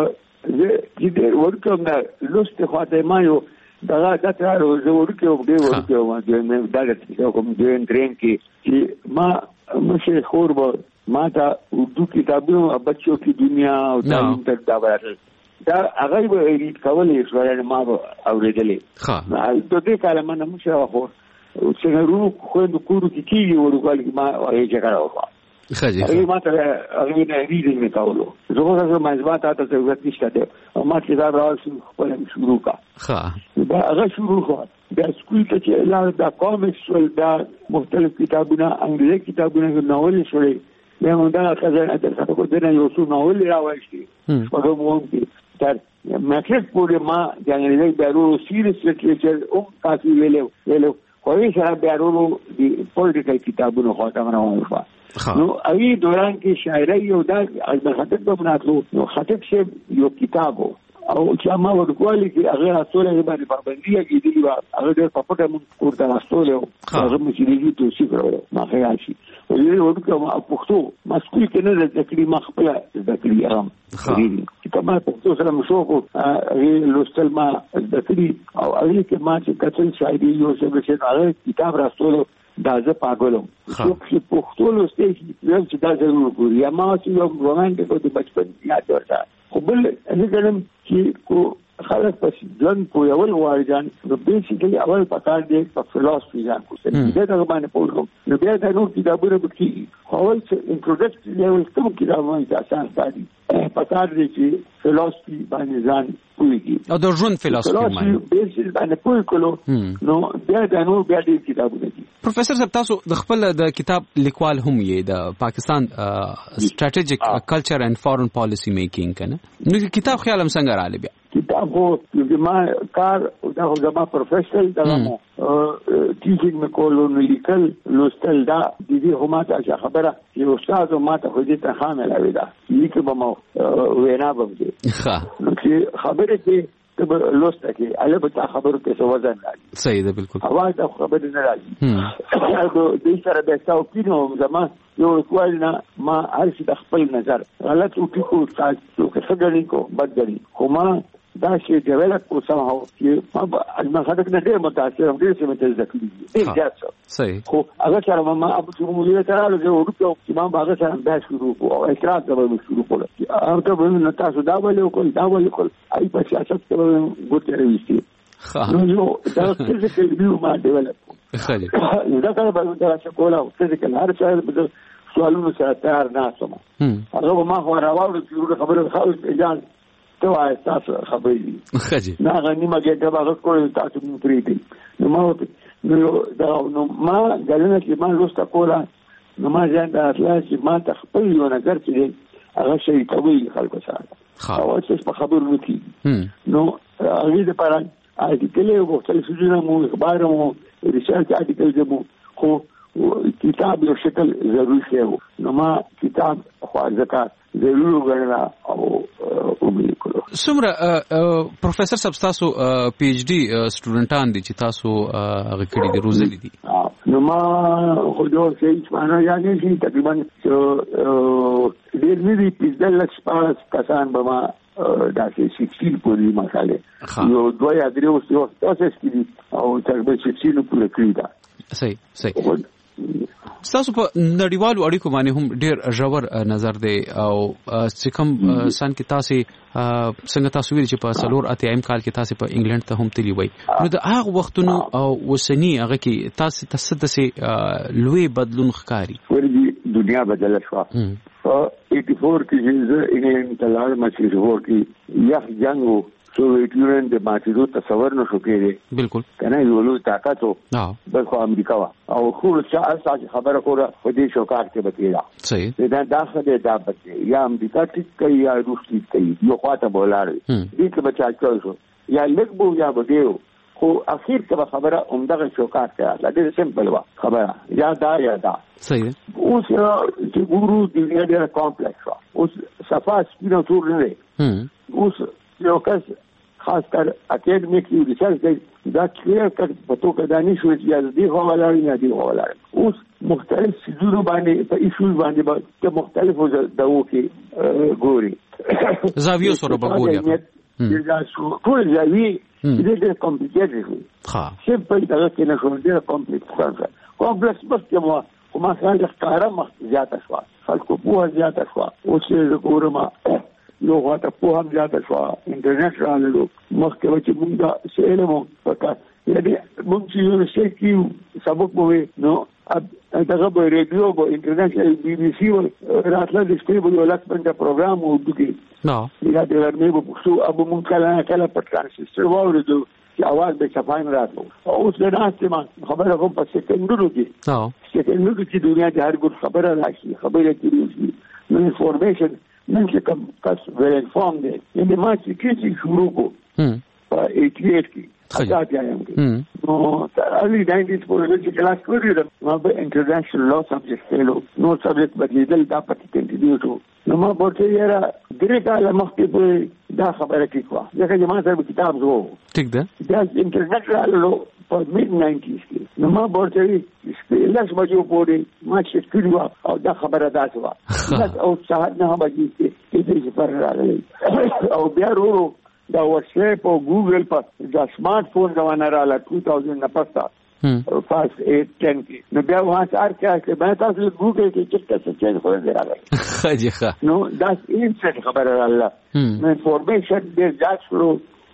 چې ډیر ورکوم نه لوست خواته ما یو دا تر زه ورکوم ډیر ورکوم ما دا کوم دوین ټرین کې چې ما مشه خور به ما ته اردو کتابونو بچو کی دنیا او تعلیم تک دا ورته دا هغه به ریډ کولې شوې ما اوریدلې ها د دې کلمه نه مشه خو څنګه خو د کورو کې کیږي ورګل ما هغه ځای راوړم خاجي هغه ما ته هغه نه ریډینګ وکاولو زه هغه مزبات ته ضرورت نشته او ما چې دا راځم خپل شروع کا ها دا هغه شروع کړ دا سکول ته چې لا دا کومکس ول دا مختلف کتابونه انګلیسي کتابونه ناول شوي دا موږ دا خزانه ته څنګه دنه یو څو ناول راوښتي په کوم کې تر ماکس پورې ما د انګلیسي بیرو سیریس لټریچر او کافي ویلو خو یې سره بیرو دی پولیټیکل کتابونه خاطر راوړم نو اوی دوران کې شاعري یو دا د خطیب په مناسبت نو خطیب شه یو کتابو او چې ما ورکوالي کې هغه اصله باندې پابندي کېدلی و هغه د پپټه مون کوړه اصله هغه مې دې توصیف کړو ما خیاشي یو ورکو ما پښتو مسکول کې نه ذکرې ما خپل ذکرې ارام کتاب ما پښتو سره مشوکو لوستل ما ذکرې او هغه کې ما چې کتل شاعري یو څه هغه کتاب راستولو دا زه پاګلم چې پښتو لوستې چې دا ضرور وګوري یا ما چې یو رومان کې د بچپن یاد ورته خو بل هغه چې کو خلک په ځان پویول وارجان نو بیسیکلی اول پکار دی په فلسفي ځان کو څه دا باندې پوهم نو بیا دا نور کتابونه بکی اول چې انټروډکټري لیول کوم کتابونه چې اساس باندې پکار دی چې فلسفي باندې ځان پویږي او د ژوند فلسفي باندې پوی کولو نو بیا دا نور بیا دې کتابونه دي پروفیسور صاحب تاسو د خپل د کتاب لیکوال هم یې د پاکستان سټریټیجیک کلچر اینڈ فورن پالیسی میکینګ کنه نو کتاب خیال هم څنګه رااله بیا کتاب خو ما کار دا زما پروفیشنل دغه ټیچینګ مې کولو نو لیکل لوستل دا د دې هم ته خبره یو استاد ما ته خو دې ته خامل اوي دا لیکه به مو وینا به دي نو چې خبره کې ته لوسته کې اله به تا خبرو کې څه وزن راځي. صحیح ده بالکل. اواز د خبرې نه راځي. د سره به تاسو کینو زما یو کوالنا ما هر څه د خپل نظر غلط او ټکو تاسو کې څه غړي کو بدګړي کومه دا شی ډیولپ کو سم هاو چې ما خدای نه ډېر متاثر هم ډېر څه مته ذکر دي ډېر زیات څه صحیح. خو هغه سره ما ابو چې مولوی ته راغله چې ورته چې ما هغه سره بحث شروع کو او اعتراض کوي شروع کول هغه ته نه تاسو دا ولې کول دا ولې کول ای په سیاست کې ګوتې رويستي نو یو دا څه چې دیو ما ډیولپ خالي دا کله به دا څه کولا او څه کې هر څه سوالونو سره تیار نه سم هغه ما خو راوړل چې خبره خالص اجازه ته وای تاسو خبرې خجي نه غنیمه کې دا هغه کول تاسو مو پریدي نو ما غلنه چې ما لوسته کوله نو ما ځان د اخلاص چې ما تخپل یو نظر چې هغه شي کوي خلکو سره او څه په خبرو کې نو هغه د پاره آرټیکل یو څه سوجنه مو اخبار مو ریسرچ آرټیکل مو خو کتاب یو شکل ضروري شی نو ما کتاب خو ځکه ضرور غواړم او امید کوم. څومره پروفیسور صاحب تاسو پی ایچ ډي سټوډنټان دي چې تاسو هغه کړي دي روزلي دي؟ نو ما خو دا چې معنا یادې شي تقریبا ډېر نه دي 15 کسان به ما داسې 16 پوری مساله یو دوه یا درې اوس یو تاسو کې او تقریبا 16 پوری کړی دا. صحیح. تاسو په نړیوالو اړیکو باندې هم ډېر ژور نظر دی او چې کوم سن کې تاسو څنګه تاسو ویل چې په سلور اتیم کال کې تاسو په انګلند ته هم تللی وای نو د هغه وختونو او وسنی هغه کې تاسو تصدسه لوی بدلون ښکاری ورګي دنیا بدله شو. 84 کې چې انګلند ته لاړم چې هو کې یخ جنگ سوویت یونین د ماتېدو تصور نشو کېږي بالکل کنه یو لوی طاقت و بل خو امریکا وا او خو چې خبره کوله په دې شوکات کې بتیلا صحیح دا داخله دا بچي یا امریکا ټیک کوي یا روس ټیک کوي یو خواته بولار دې کې بچا شو یا لګبو یا بډیو خو اخر کې خبره عمدغه شوکات کې لکه سمپل وا خبره یا دا صحیح اوس چې ګورو دنیا ډېر کمپلیکس وا اوس صفه سپینو تور نه اوس یو کس خاص کر اکیډمیک ریسرچ کوي دا کلیر کټ پتو کدا نه شو چې دې هو ولاړ نه دی هو ولاړ اوس مختلف سيزونو باندې په ایشوز باندې چې مختلفو دغو کې ګوري زاویو سره بګوري دا شو ټول زاویې دې ډېر کمپلیکیټډ دي ها سمپل دا کې نه شو ډېر کمپلیکس بس چې ما خیال ښکارا مخ زیاته شو خلکو په زیاته شو او چې ګورم یو غاټه په هم زیاته شو انټرنیټ راغلو مخکې چې موږ دا سیل مو پکا یعنی موږ چې یو څه کیو سبق مو نو دغه په ریډیو په انټرنیټ بي بي سي راتله د سټیبل یو لاک باندې پروګرام وګورئ نو دا د ورمې په پښتو ابو مونږ کله په ترانسیسټر واورېدو چې اواز به صفاین راتلو اوس د ناستې ما خبره کوم په سکندونو کې سکندونو کې دنیا د هر ګور خبره راشي خبره کیږي نو انفارمیشن نن چې کوم کس ویل انفارم دی یعنی ما چې کیسې شروع کو په 88 کې خاصه یم نو early 90s پورې چې کلاس کړی ما به انټرنیشنل لا سبجیکټ فیلو نو سبجیکټ بدلیدل دا پاتې کنټینیو شو نو ما ورته یاره درې کاله مخکې په دا خبره کې کوه ځکه ما سره کتاب زو ټیک ده دا انټرنیټ رالو په mid 90s کې نو ما ورته لاس بجو پورې ما چې کړو او دا خبره دا شو او ساعت نه بجې کې دې پر راغلی او بیا ورو دا واتساپ او ګوګل په دا سمارټ فون زمانه رااله 2000 نه پسته فاست 8 10 کې نو بیا واه سار کې به تاسو ګوګل کې چې څه څه خو دې راغلی خاجي ښه نو دا انسټنټ خبره رااله نو انفارمیشن دې ځات شروع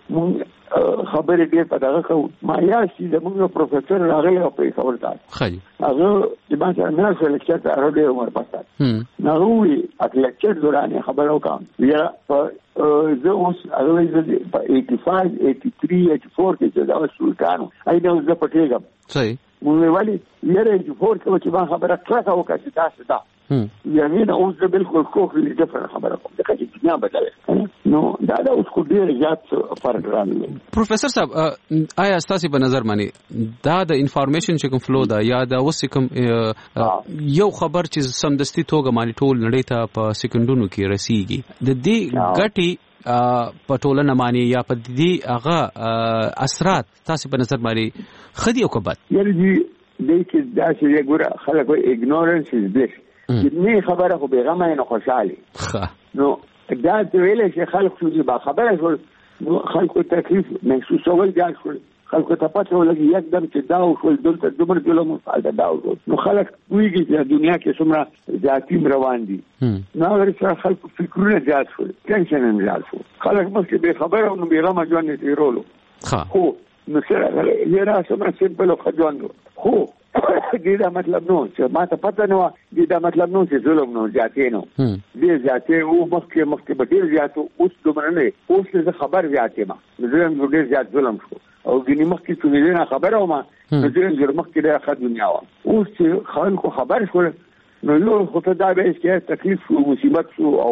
خبرې دې په دغه کو ما یا چې زموږ پروفیسور راغلی او په خبر تا خاجي هغه چې ما سره نه څه لیکچر ته راوړې عمر پسته نو وی اته لیکچر دوران خبرو کوم بیا زه اوس هغه په 85 83 84 کې دا سلطانو اېدا زه پټېږم صحیح مونږ وایي یاره 84 کې چې ما خبره کړه او کړه تاسو دا یعنی اوس د بالکل کوخ لري خبره کوم دا چې دنیا بدله نو دا اوس کو ډیر زیات فرق راغلی پروفیسور صاحب آیا تاسو په نظر باندې دا د انفارمیشن چې کوم فلو دا یا دا اوس کوم یو خبر چې سمدستي توګه باندې ټول نړۍ ته په سکندونو کې رسیږي د دې ګټي په ټولنه باندې یا په دې هغه اثرات تاسو په نظر باندې خدي او کبد یعنی دې کې دا چې ګوره خلک اګنورنس از بلیس نه خبره خو بیغمه نه خوشاله نو دا ویل چې خلک شو با خبره شو نو خلکو تکلیف محسوسول دا شو خلکو ته پته ولګي یکدم چې دا او شول دلته دومره کیلو مفاده دا او نو خلک ویږي چې دنیا کې څومره ذاتیم روان دي نو ورسره خلکو فکرونه زیات شول ټینشن هم زیات شو خلک مخکې به خبره او بیغمه ژوند یې تیرولو خو نو سره یې را څومره سیمپل او ژوند خو دې دا مطلب نو چې ما ته پته نو دې دا مطلب نو چې ظلم نو زیاتې نو دې زیاتې او مخکې به ډېر زیاتو اوس دومره نه اوس زه خبر زیاتې ما ظلم ډېر زیات ظلم شو او ګنې مخکې چې نه خبره وم نو ډېر مخکې د ښه دنیا وه اوس چې خلکو خبر شول نو نور خو ته دا به چې تکلیف شو مصیبت شو او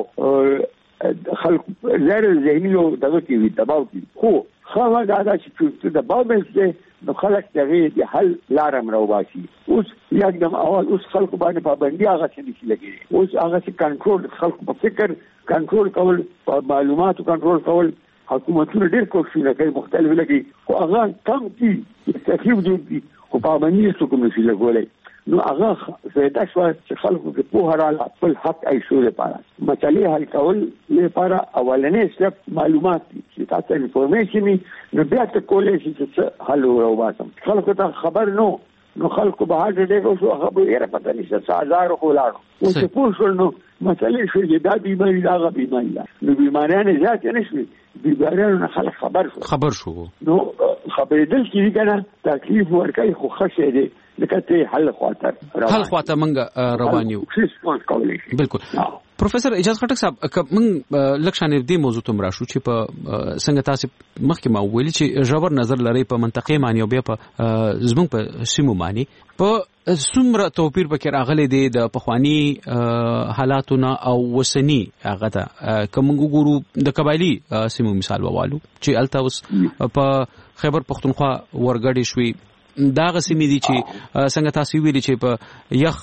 خلکو زیر ذهني او دغه کې وي دباو کې خو خو دا چې دباو مې نو خلک دغه د حل لار امر وباسي اوس یکدم اول اوس خلکو باندې پابندي هغه څه نشي لګي اوس هغه څه کنټرول خلکو په فکر کنټرول کول په معلوماتو کنټرول کول حکومتونه ډېر کوشش کوي مختلف لګي خو هغه کم دي تکلیف دي خو پابندي څه کوم نشي لګولای نو هغه زیاده شو چې خلکو کې په هر حال خپل حق ایشو لپاره مسلې حل کول لپاره اولنې سټپ معلومات دي چې تاسو انفارمیشن نو بیا ته کولای شئ چې حل وروباسم خلکو ته خبر نو خلکو به هغه دغه شو هغه یې را پته نشته 1000 خولانو او چې پوه شول نو مسلې شو چې دا بیماری دا هغه بیماری ده نو بیماریان زیات نشوي بیماریان خلک خبر شو نو خبرېدل چې کنه تکلیف ورکړي خو خشه دي لکه ته حل خواته منګه روان یو بالکل پروفیسور اجازه خټک صاحب موږ لکشان دې موضوع ته راشو چې په څنګه تاسو مخکې ما ویل چې ژور نظر لري په منطقې باندې او بیا په زموږ په سیمو باندې په څومره توپیر پکې راغلی دی د پخوانی حالاتونه او وسنی هغه ته کوم ګورو د قبایلی سیمو مثال ووالو چې الته اوس په خیبر پختونخوا ورګړې شوي دا غسمې دي چې څنګه تاسو ویلي چې په یخ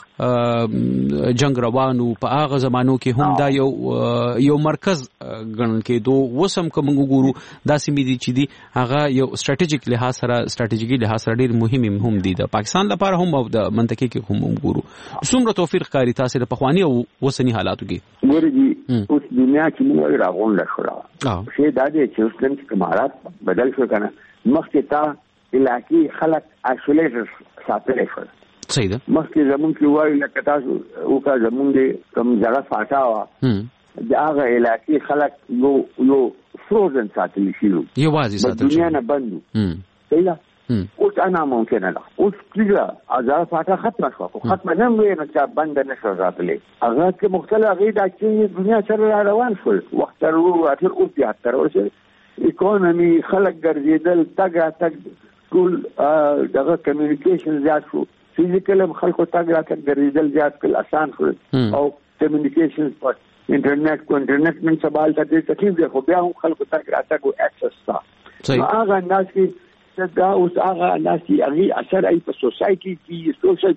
جنگ روانو په هغه زمانو کې هم دا یو مرکز ګڼل کېدو وسم کوم ګورو دا سیمې دي چې دي هغه یو استراتیژیک لحاظ سره ډېر مهم هم دي د پاکستان لپاره هم او د منطقې کې هم ګورو څومره توفیق کاری تاسو د پخوانی او وسنی حالاتو کې ګوري اوس دنیا کې موږ راغون لښو شي دا دي چې اوس نن کمالات بدل شو کنه مخکې تا علاقی خلق آیسولیټر ساتل شول صحیح ده مخکې زمون کې وایي لکه تاسو او کا زمون دې کوم ځای فاټاوا دا هغه علاقی خلق یو فروزن ساتل شي یوازې ساتل دنیا نه بندو صحیح ده اوس انا ممکن نه اوس کله ازار فاټا ختم شو ختم نه وي نه چې بند نه شو راتلې هغه کې مختلف غیدا چې دنیا سره روان شول وخت ورو اخر اوس بیا تر ورسې اکونومي خلق ګرځیدل تګ ټول دغه کمیونیکیشن زیات شو فزیکل خلکو تاګ راکړ ګرځیدل زیات کل آسان شو او کمیونیکیشن پر انټرنیټ من سوال ته تکلیف دی خو بیا هم خلکو تاګ راکړ اکسس تا هغه انداز کې دا اوس هغه انداز کې هغه اثر ای په سوسایټي کې سوشل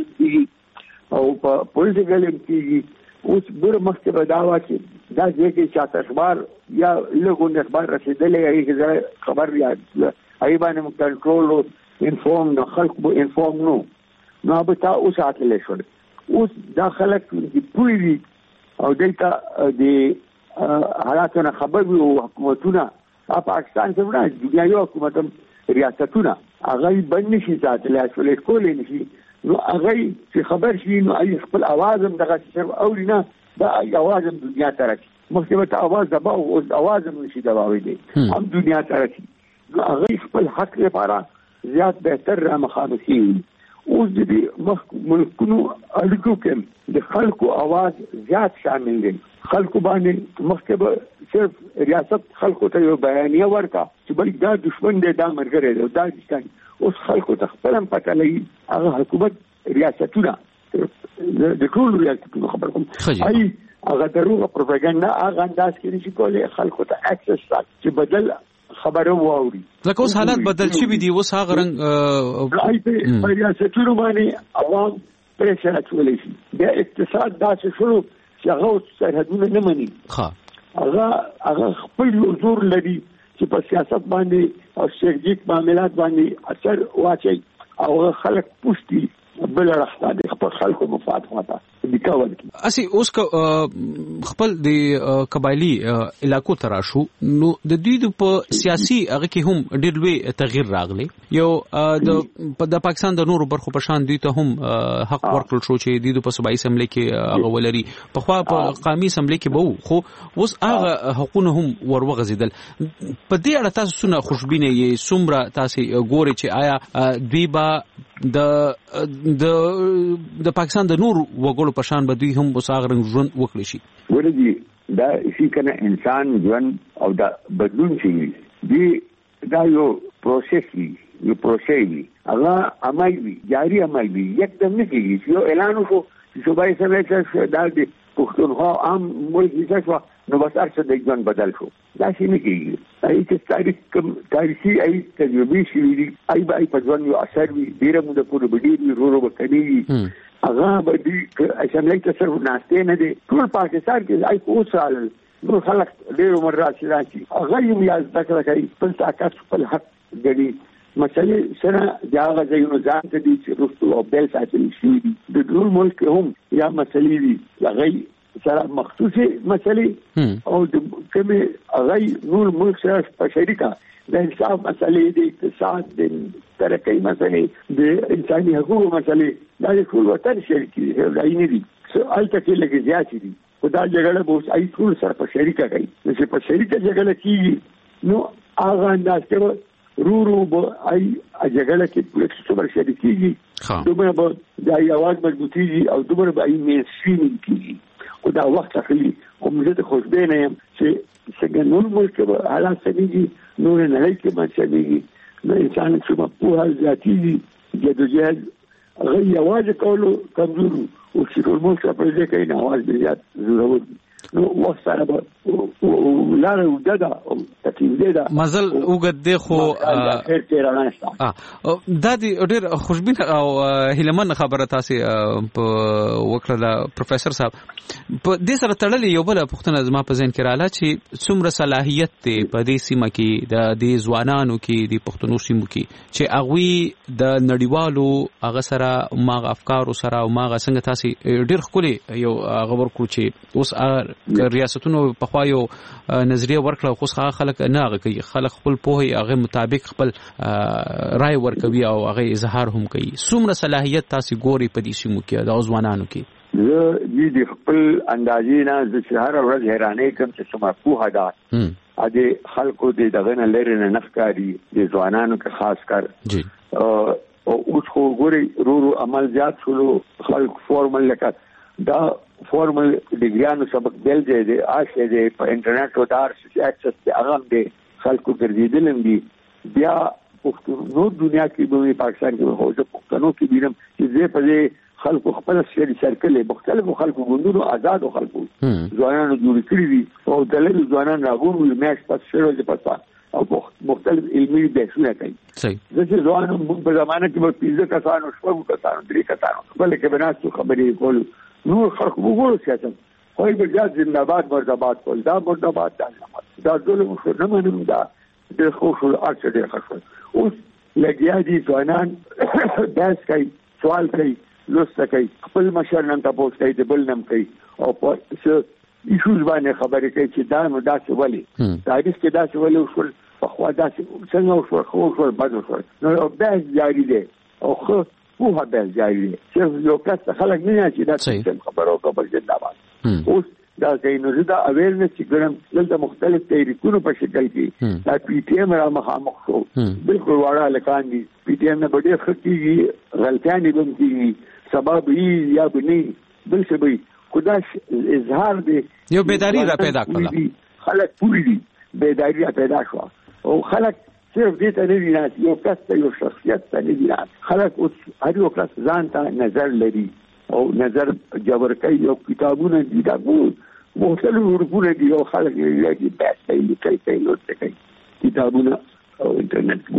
کې او په پولیټیکل کې اوس ډېر مخکې بداوا چې دا ځکه چې اخبار یا لږ اخبار رسیدلې هغه خبر یا ایبانه کنټرول او انفورم نو خلق به انفورم نو به تا اوس اتلې شو اوس دا خلک د پوری او دلته د حالاتونو خبر وي او حکومتونه په پاکستان کې ورته دنیا یو حکومت ریاستونه هغه باندې شي ځاتلې شولې کولې نشي نو هغه چې خبر شي نو ای خپل आवाज هم دغه صرف اورینه دا आवाज هم دنیا ته راځي مخکې आवाज دباو او आवाज هم نشي دباوي دي هم دنیا ته راځي هغه خپل حق لپاره زیات بهتر را مخامخي اوس د ملکونو اړیکو کې د خلکو आवाज زیات شامل دي خلکو باندې مخکې به صرف ریاست خلکو ته یو بیانیه ورکا چې بلکې دا دشمن دی دا مرګره دی دا ځکه اوس خلکو ته خپل هم پته لګي هغه حکومت ریاستونه د ټول ریاستونو خبر کوم ای هغه دروغه پروپاګاندا هغه انداز کې نشي کولای خلکو ته اکسس چې بدل خبره واوري لکه اوس حالات بدل شي دي اوس هغه رنګ په ریاستونو باندې عوام پریشان شولې شي د اقتصاد داسې شروع چې هغه سرحدونه نه مني هغه خپل زور لري چې په سیاست باندې او استراتیژیک معاملات باندې اثر واچي او خلک پوښتي بل راځي د خپل خلکو مفاد خواته وکول کی اسی اوس خپل د قبایلی علاقو تراشو نو د دوی په سیاسي هغه کې هم ډېر لوی تغییر راغلی یو د پاکستان د نورو برخو په شان دوی ته هم حق ورکړل شو چې دوی په صوبایي اسمبلی کې هغه ولري په خوا په قومي اسمبلی کې به خو اوس هغه حقونه هم ورغځیدل په دې اړه تاسو څونه خوشبینه یې څومره تاسو ګوري چې آیا دوی به د پاکستان د نور وګړو په شان به دوی هم وساغرن ژوند وکړي شي ورته دا شي کنه انسان ژوند او دا بدلون شي دی دا یو پروسس دی هغه عمل وي جاری عمل وي یکدم نه کیږي یو اعلان وشو چې صوبایي اسمبلی کې دا د پښتونخوا عام ملک حصہ نو بس ارڅ د ژوند بدل شو دا شي نه کیږي ای چې تاریخي ای تجربي شي دی ای به په ژوند یو اثر وي ډیره موږ په ډیری ورو وکړي هغه به د اسمبلی ته سره ناشته نه دي ټول پاکستان کې ای کو سال نو خلک ډیر عمر راشي هغه یو یاد تکړه کوي په طاقت خپل حق غړي مسلې سره دا غوښنه ځان ته دي چې رسو او بل ساتل شي د ټول ملک هم یا مسلې دي هغه سره مخصوصي مسلې او د کومه هغه نور ملک سره په شریکه د انصاف مسلې دي اقتصاد د ترقۍ مسلې د انساني حقوقو مسلې دا ټول وطن شریکي دی نه دي سوال ته کې لګي زیات دي خدای جګړه به ای ټول سره په شریکه کوي چې په شریکه جګړه کیږي نو هغه اندازه رو به ای جګړه کې پولیس سره شریکيږي دومره به د ایواز مضبوطیږي او دومره به ای مینستریم کیږي او دا وخت اخلي او موږ ته خوشبینه یم چې څنګه نور ملک به حالات سمېږي نور نه لکه ما سمېږي نو انسان چې په هغه ذاتي جدوجہد غي आवाज کولو کمزور او چې ټول ملک په دې کې نه आवाज دی زیات ضرورت نو وسره به لاره وګدا او تکلیف ده مزل وګد دی خو دا دی ډېر خوشبین او هیلمن خبره تاسو په وکړه پروفیسور صاحب په دې سره تړلې یو بل پوښتنه زما په ذهن کې رااله چې څومره صلاحیت ته په دې سیمه کې د دې ځوانانو کې د پښتنو سیمو کې چې هغه د نړیوالو هغه سره ماغه افکار سره او ماغه څنګه تاسو ډېر خولي یو خبر کو چې اوس ریاستونو په خوا یو نظریه ورکړه خو خلک نه هغه کوي خلک خپل پوهه هغه مطابق خپل رائے ورکوي او هغه اظهار هم کوي څومره صلاحیت تاسو ګوري په دې سیمو کې د ځوانانو کې زه د خپل اندازې نه د شهر ورځ حیرانې کوم چې څومره پوهه ده ا دې خلکو د دغه نه لري نه نفکاری د ځوانانو کې خاص کر جی او اوس خو ګوري رو عمل زیات شلو خلک فورمل لکه دا فورمل ډیګریانو سبق بل دی آشه دی په انټرنیټ او دار اکسس دی هغه دی خلکو ګرځیدل دي بیا پښتون نو دنیا کې به پاکستان کې هو د پښتنو کې بیرم چې زه په خلکو خپل شری سرکل مختلفو خلکو ګوندونو آزاد خلکو ځوانانو جوړ کړی دي او دلته ځوانان راغونو میاش پات شروع دي پتا او مختلف علمي بحثونه کوي ځکه ځوانانو په زمانه کې په 15 کسانو شپږ کسانو درې کسانو بلکې بناسو خبرې کول نور خلق وګورو سیاست خو به جاز زنده‌باد مرده‌باد کول دا مرده‌باد دا ظلم خو نه منم دا د خو خو اکثر ډیر خلک اوس لګیا دي ځوانان بحث کوي سوال کوي لوست کوي خپل مشر نن تاسو کوي د بل نم کوي او په ایشوز باندې خبرې کوي چې دا نو داسې ولي تاریخ کې داسې ولي وشول په خوا داسې څنګه وشول بد وشول نو بحث جاری دی او خو په بل جاری دی چې یو کس خلک نه چې دا څه خبرو کوي زنده‌باد اوس دا کینو دا اویرنس چې ګرم دلته مختلف تحریکونو په شکل کې دا پی ټی ایم را مخامخ شو بالکل واړه لکان دي پی ټی ایم نه ډېر خطي غلطیاں دي چې سبب یې یا بني بل څه وي خداش اظهار دی یو بیداری را پیدا کړه خلک پوری دي بیداری را پیدا شو او خلک صرف دې ته نه دي یو کس ته یو شخصیت ته نه دي خلک اوس هر یو کس ځان ته نظر لري او نظر جبر کوي او کتابونه دي دا مختلف ورپونه دي او خلک یې بحث کوي لیکي نوټ کوي کتابونه او انټرنیټ ګوري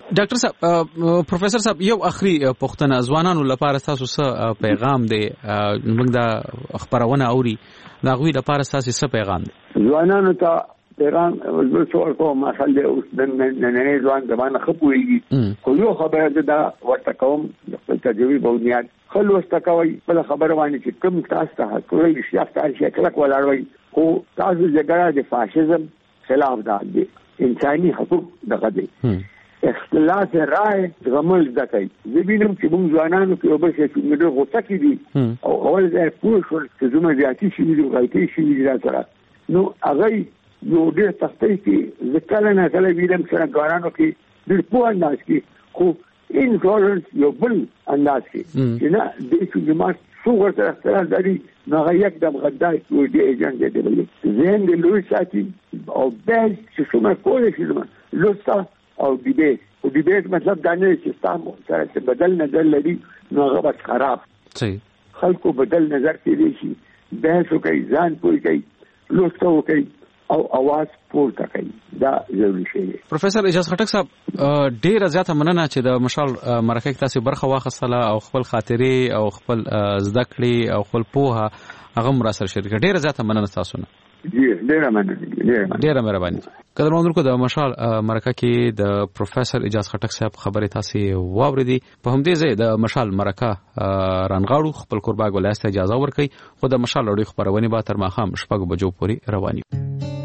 ډاکټر صاحب پروفیسور صاحب یو اخري پوښتنه ځوانانو لپاره تاسو څه پیغام دی موږ د خبرونه اوري دا غوي لپاره تاسو څه پیغام دی ځوانانو ته پیغام ورسول کوم ماشاءالله اوس د نن ځوان زمانه خپويږي خو یو خبره ده ورته کوم د تجربه بنیاد خلوص تکوي بل خبره باندې چې کوم تاسو ته کوئی شیاف تاسو کلک ولاړوي خو تاسو جګړه د فاشیزم خلاف ده انساني حقوق دغه دي اختلاف رائے غمل دکای زبینم چې موږ ځوانانو کې وبشه چې موږ غوسه کې دي او اول ځای پوه شو چې زموږ ځاتي شي دي غلطي شي دي راځره نو هغه یو ډېر تخته کې ځکه نه کله ویلم چې ځوانانو کې ډېر په انداز کې خو انټولرنس یو بل انداز کې چې نه د دې جماعت څو ورته اختلاف لري نو هغه یک د غدای یو دی ایجنټ دی بلې زين د لوی ساتي او بل چې څومره کولای شي لوستا او ډیبیټ مطلب دا نه چې تاسو سره بدل نظر لري نو هغه بس خراب صحیح خلکو بدل نظر کې دي شي بحث کوي ځان پوي کوي لوستو کوي او आवाज پورته کوي دا ضروري شی دی پروفیسور اجازه خټک صاحب ډیر زیاته مننه چې د مشال مرکه تاسو برخه واخصله او خپل خاطرې او خپل زده کړې او خپل پوهه هغه مراسل شریک ډیر زیاته مننه تاسو نه ډیره مهرباني قدرمنو کو د مشال مرکه کې د پروفیسور اجازه خټک صاحب خبرې تاسو واوریدي په همدې ځای د مشال مرکه رانغاړو خپل قربا ګولاسته اجازه ورکړي خو د مشال لړۍ خبرونه به تر ماښام 6 بجو پورې رواني